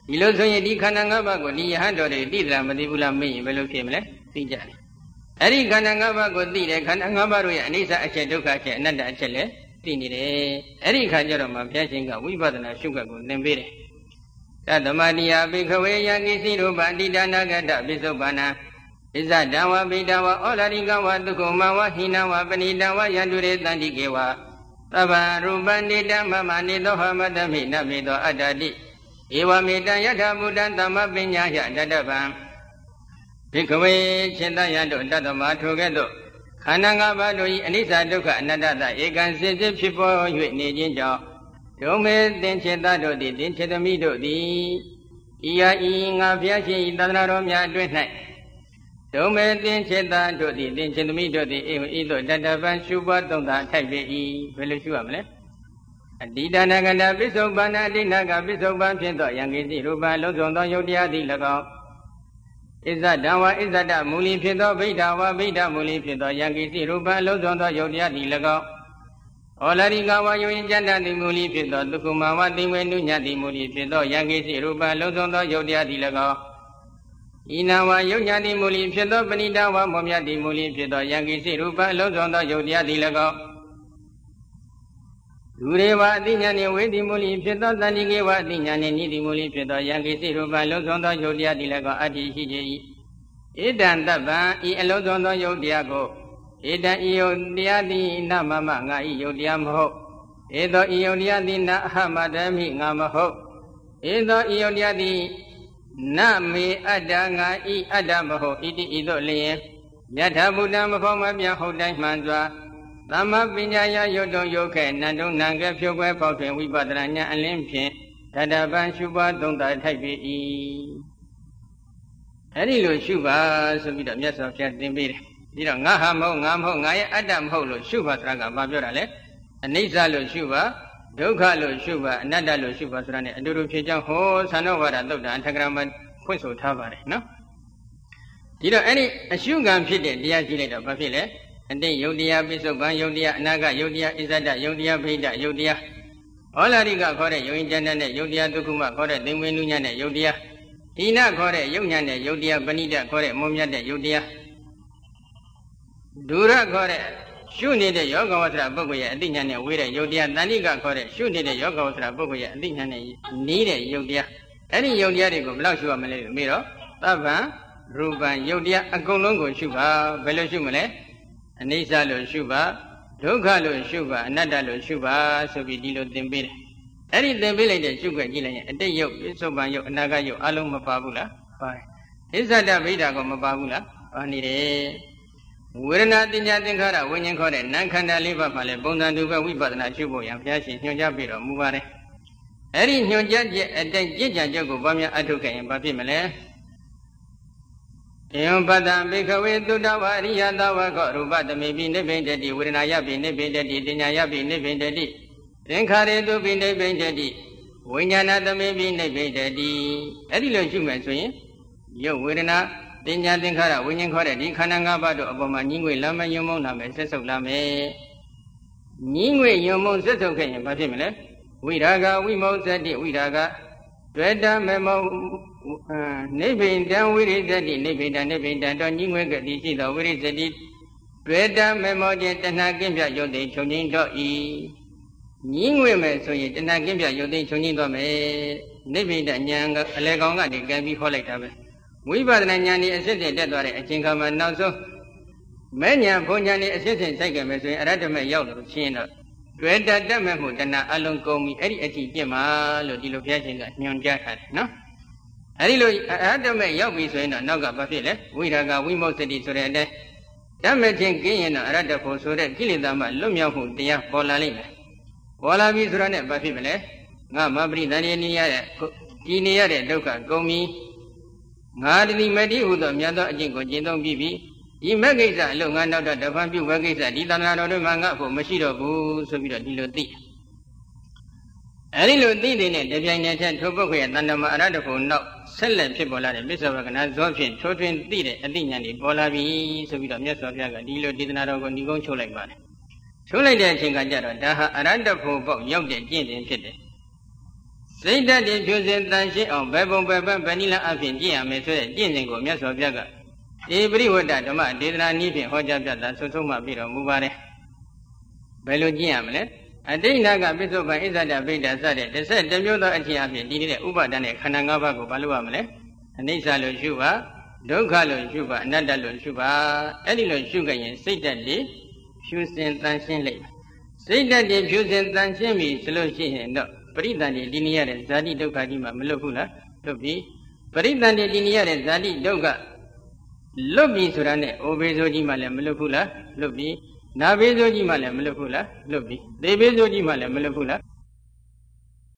ဒီလိုဆိုရင်ဒီခန္ဓာ၅ပါးကိုဒီယဟန်တော်တွေသိလားမသိဘူးလားမေးရင်ဘယ်လိုဖြစ်မလဲသိကြတယ်အဲ့ဒီခန္ဓာ၅ပါးကိုသိတယ်ခန္ဓာ၅ပါးတို့ရဲ့အနိစ္စအချက်ဒုက္ခအချက်အနတ္တအချက်လည်းသိနေတယ်အဲ့ဒီခါကျတော့မှဘုရားရှင်ကဝိပဿနာရှုခတ်ကိုသင်ပေးတယ်သတ္တမတိယဘိခဝေယကိစီရူပတိဒါနာဂတပိစုပ္ပန္နဣဇဒံဝဗိဒဝဩလာရိကဝဒုက္ခမဝဟိနဝပဏိတဝယန္တုရေတန္တိကေဝသဗ္ဗရူပနိတမမနိသောဟမတမိနမိသောအတ္တတိဧဝမေတံယထာဘုဒ္ဓံသမ္မပညာယတတဗံဘိကဝေခြေတယတို့တတ္တမထိုကဲ့သို့ခန္ဓာ၅ပါးတို့၏အနိစ္စဒုက္ခအနတ္တသဧကံစစ်စစ်ဖြစ်ပေါ်၍နေခြင်းကြောင့်ဒုမေသင်္ချေတတို့သည်သင်္ချေသမီးတို့သည်ဤယာဤငါဘုရားရှင်၏သာသနာတော်များအတွင်း၌ဒုမေသင်္ချေတတို့သည်သင်္ချေသမီးတို့သည်ဤသို့တတဗံရှုပွားသုံးသာထိုက်ပေ၏ဘယ်လိုရှုရမလဲအတ္တိတနာကန္တပိစ္ဆုပန္နအတ္တိနာကပိစ္ဆုပန်ဖြစ်သောယံကိစီရူပံလုံးစုံသောယုတ်တရားသည်၎င်းဣဇဒံဝဣဇဒမူလီဖြစ်သောဗိဓဝဗိဓမူလီဖြစ်သောယံကိစီရူပံလုံးစုံသောယုတ်တရားသည်၎င်းဩလာရိကဝယုံကျန္တတိမူလီဖြစ်သောဒုက္ခမဝတိဝေနုညတိမူလီဖြစ်သောယံကိစီရူပံလုံးစုံသောယုတ်တရားသည်၎င်းဤနာဝယုံညာတိမူလီဖြစ်သောပဏိတဝမောမြတိမူလီဖြစ်သောယံကိစီရူပံလုံးစုံသောယုတ်တရားသည်၎င်းဒုရေဝအတိညာနှင့်ဝေတိမူလီဖြစ်သောတဏှိကေဝအတိညာနှင့်နိတိမူလီဖြစ်သောယံကိစီရူပံလုံးစုံသောယုတ်တရားသည်၎င်းအတ္တိရှိခြင်း၏ဣဒံတပ္ပံဤအလုံးစုံသောယုတ်တရားကိုဣဒံဤယုတ်တရားသည်နမမငါဤယုတ်တရားမဟုတ်ဧသောဤယုတ်တရားသည်နအဟမတမိငါမဟုတ်ဧသောဤယုတ်တရားသည်နမေအတ္တငါဤအတ္တမဟုတ်ဣတိဤသို့လျင်ယထာဘုဒ္ဓမဖောမပြဟုတ်တိုင်းမှန်စွာသမ္မာပညာယယုတ်တုံယုတ်ခဲနန္တုနံကဲဖြုတ်ခွဲပေါက်တွင်ဝိပဿနာဉာဏ်အလင်းဖြင့်တတပံရှုပါသုံးသာထိုက်ပေ၏အဲ့ဒီလိုရှုပါဆိုပြီးတော့မြတ်စွာဘုရားသင်ပေးတယ်ပြီးတော့ငါဟာမဟုတ်ငါမဟုတ်ငါရဲ့အတ္တမဟုတ်လို့ရှုပါဆိုတာကဘာပြောတာလဲအနိစ္စလို့ရှုပါဒုက္ခလို့ရှုပါအနတ္တလို့ရှုပါဆိုတာ ਨੇ အတူတူဖြစ်ကြောင်းဟောသံဃဝါဒသုတ်တံအထကရာမှာဖွင့်ဆိုထားပါတယ်နော်ဒီတော့အဲ့ဒီအရှုခံဖြစ်တဲ့တရားရှိလိုက်တော့ဘာဖြစ်လဲအတိတ်ယုတ်တရားပိစုပန်ယုတ်တရားအနာဂတ်ယုတ်တရားဣဇဒယုတ်တရားဖိဒယုတ်တရားဩလာရိကခေါ်တဲ့ယုံကျမ်းတဲ့ယုတ်တရားဒုက္ခမခေါ်တဲ့သင်္ဝေနုညတဲ့ယုတ်တရားဟိနခေါ်တဲ့ယုတ်ညံတဲ့ယုတ်တရားပဏိတခေါ်တဲ့မုံမြတ်တဲ့ယုတ်တရားဒုရခေါ်တဲ့ရှုနေတဲ့ယောဂဝဆရာပုဂ္ဂိုလ်ရဲ့အတိညာနဲ့ဝေးတဲ့ယုတ်တရားတဏှိကခေါ်တဲ့ရှုနေတဲ့ယောဂဝဆရာပုဂ္ဂိုလ်ရဲ့အတိညာနဲ့နီးတဲ့ယုတ်တရားအဲ့ဒီယုတ်တရားတွေကိုဘယ်လောက်ရှုရမလဲလို့မေးတော့သဗ္ဗံရူပံယုတ်တရားအကုန်လုံးကိုရှုပါဘယ်လိုရှုမလဲအနိစ္စလို့ရှုပါဒုက္ခလို့ရှုပါအနတ္တလို့ရှုပါဆိုပြီးဒီလိုသင်ပေးတယ်အဲ့ဒီသင်ပေးလိုက်တဲ့ရှုခွက်ကြည့်လိုက်ရင်အတိတ်ယုတ်ပိစုပန်ယုတ်အနာဂတ်ယုတ်အလုံးမပါဘူးလားပါတယ်ဣဇဒဗိဓာကမပါဘူးလားပါနေတယ်ဝေဒနာတင်ညာသင်္ခါရဝိညာဉ်ခေါ်တဲ့နာမ်ခန္ဓာလေးပါးမှာလည်းပုံစံတူပဲဝိပဿနာရှုဖို့ရန်ဘုရားရှင်ညွှန်ကြားပြတော်မူပါတယ်အဲ့ဒီညွှန်ကြားချက်အတိုင်းကြည်ကြံချက်ကိုဘာများအထုတ်ခဲ့ရင်ဘာဖြစ်မလဲဧဝံပတ္တံဘိခဝေသုတဝအရိယသဝခောရူပတမေပိနိဗ္ဗိန္ဒတိဝေဒနာယပိနိဗ္ဗိန္ဒတိတင်ညာယပိနိဗ္ဗိန္ဒတိသင်္ခါရေတုပိနိဗ္ဗိန္ဒတိဝိညာဏတမေပိနိဗ္ဗိန္ဒတိအဲ့ဒီလိုရှုမယ်ဆိုရင်ရုပ်ဝေဒနာတင်ညာသင်္ခါရဝိညာဉ်ခေါ်တဲ့ဒီခန္ဓာ၅ပါးတို့အပေါ်မှာညီငွေလမ်းမယုံမုံလာမယ်ဆက်ဆုပ်လာမယ်ညီငွေယုံမုံဆက်ဆုပ်ခဲ့ရင်ဘာဖြစ်မလဲဝိရာဂဝိမု သတိဝိရာဂတွေ့တမေမောနိဗ္ဗိန္ဒံဝိရိသတိနိဗ္ဗိန္ဒံနိဗ္ဗိန္ဒံတော့ညီငွေကတိရှိသောဝိရိသတိတွေ့တမေမောခြင်းတဏှာကင်းပြရုပ်သိချုပ်ငင်းတော့ဤညီငွေမယ်ဆိုရင်တဏှာကင်းပြရုပ်သိချုပ်ငင်းတော့မယ်နိဗ္ဗိန္ဒဉာဏ်ကအလေကောင်ကနေကံပြီးခေါ်လိုက်တာပဲဝိပဿနာဉာဏ်ဤအစစ်စစ်တက်သွားတဲ့အချိန်ခါမှာနောက်ဆုံးမဲ့ဉာဏ်ဘုံဉာဏ်ဤအစစ်စစ်စိုက်ကြမယ်ဆိုရင်အရဟတမေရောက်လို့ရှင်းတော့တွေ့တတ်တတ်မဲ့မှုတဏှာအလုံးကုန်ပြီအဲ့ဒီအကြည့်ပြစ်မှာလို့ဒီလိုဘုရားရှင်ကညွှန်ကြားထားတယ်နော်အဲ့ဒီလိုအရဟတမေရောက်ပြီဆိုရင်တော့နောက်ကဘာဖြစ်လဲဝိရာဂဝိမု သတိဆိုတဲ့အတိုင်းတတ်မဲ့ခြင်းကင်းရင်တော့အရဟတဖို့ဆိုတဲ့ကိလေသာမှလွတ်မြောက်မှုတရားပေါ်လာလိမ့်မယ်ပေါ်လာပြီဆိုတာနဲ့ဘာဖြစ်မလဲငါမပရိသန္တိနေရတဲ့ကြည်နေရတဲ့ဒုက္ခကုန်ပြီငါတတိမတိဟုသောမြတ်သောအကျင့်ကိုကျင့်သုံးပြီးပြီဒီမက်ကိစ္စအလို့ငါနောက်တော့တပံပြုဝဲကိစ္စဒီသန္တာတော်တွေမှာငါ့ဖို့မရှိတော့ဘူးဆိုပြီးတော့ဒီလိုသိအဲဒီလိုသိတဲ့နဲ့တပြိုင်တည်းထထိုပုဂ္ဂိုလ်ရဲ့တဏ္ဍမအရဟတဖို့နောက်ဆက်လက်ဖြစ်ပေါ်လာတဲ့ပစ္စောဝကနာဇောဖြင့်ထိုးထွင်းသိတဲ့အသိဉာဏ်တွေပေါ်လာပြီဆိုပြီးတော့မြတ်စွာဘုရားကဒီလိုဒေသနာတော်ကိုညီကုန်းချုပ်လိုက်ပါတယ်ချုပ်လိုက်တဲ့အချိန်ကကြတော့ဒါဟာအရဟတဖို့ပေါ့ရောက်တဲ့ကျင့်စဉ်ဖြစ်တယ်စိတ်ဓာတ်တွေဖြူစင်တန်ရှင်းအောင်ဘယ်ပုံဘယ်ပန်းဘယ်နည်းလမ်းအဖြစ်ကြည့်ရမယ်ဆိုတဲ့ကျင့်စဉ်ကိုမြတ်စွာဘုရားကဒီပရိဝတ္တဓမ္မဒေသနာနည်းဖြင့်ဟောကြားပြတာဆွဆုံးမှပြီးတော်မူပါတယ်ဘယ်လိုကျင့်ရမလဲအတိဏကပိစ္ဆုပန်ဣဇဒဗိဒ္ဓစတဲ့တစ်ဆက်တစ်မျိုးသောအခြင်းအဖြစ်ဒီနေတဲ့ဥပါဒဏ်နဲ့ခန္ဓာ၅ပါးကိုဘာလို့ရမလဲအနိစ္စလို့ရှုပါဒုက္ခလို့ရှုပါအနတ္တလို့ရှုပါအဲ့ဒီလိုရှုကြရင်စိတ်ဓာတ်တွေဖြူစင်တန်ရှင်းလိမ့်မယ်စိတ်ဓာတ်တွေဖြူစင်တန်ရှင်းပြီဆိုလို့ရှိရင်တော့ပရိသန္တိဒီနေရတဲ့ဇာတိဒုက္ခကြီးမှမလွတ်ဘူးလားလွတ်ပြီပရိသန္တိဒီနေရတဲ့ဇာတိဒုက္ခလွတ်ပြီဆိုတာနဲ့အိုဘေးဆိုးကြီးမှလည်းမလွတ်ဘူးလားလွတ်ပြီနာဘေးဆိုးကြီးမှလည်းမလွတ်ဘူးလားလွတ်ပြီသေဘေးဆိုးကြီးမှလည်းမလွတ်ဘူးလား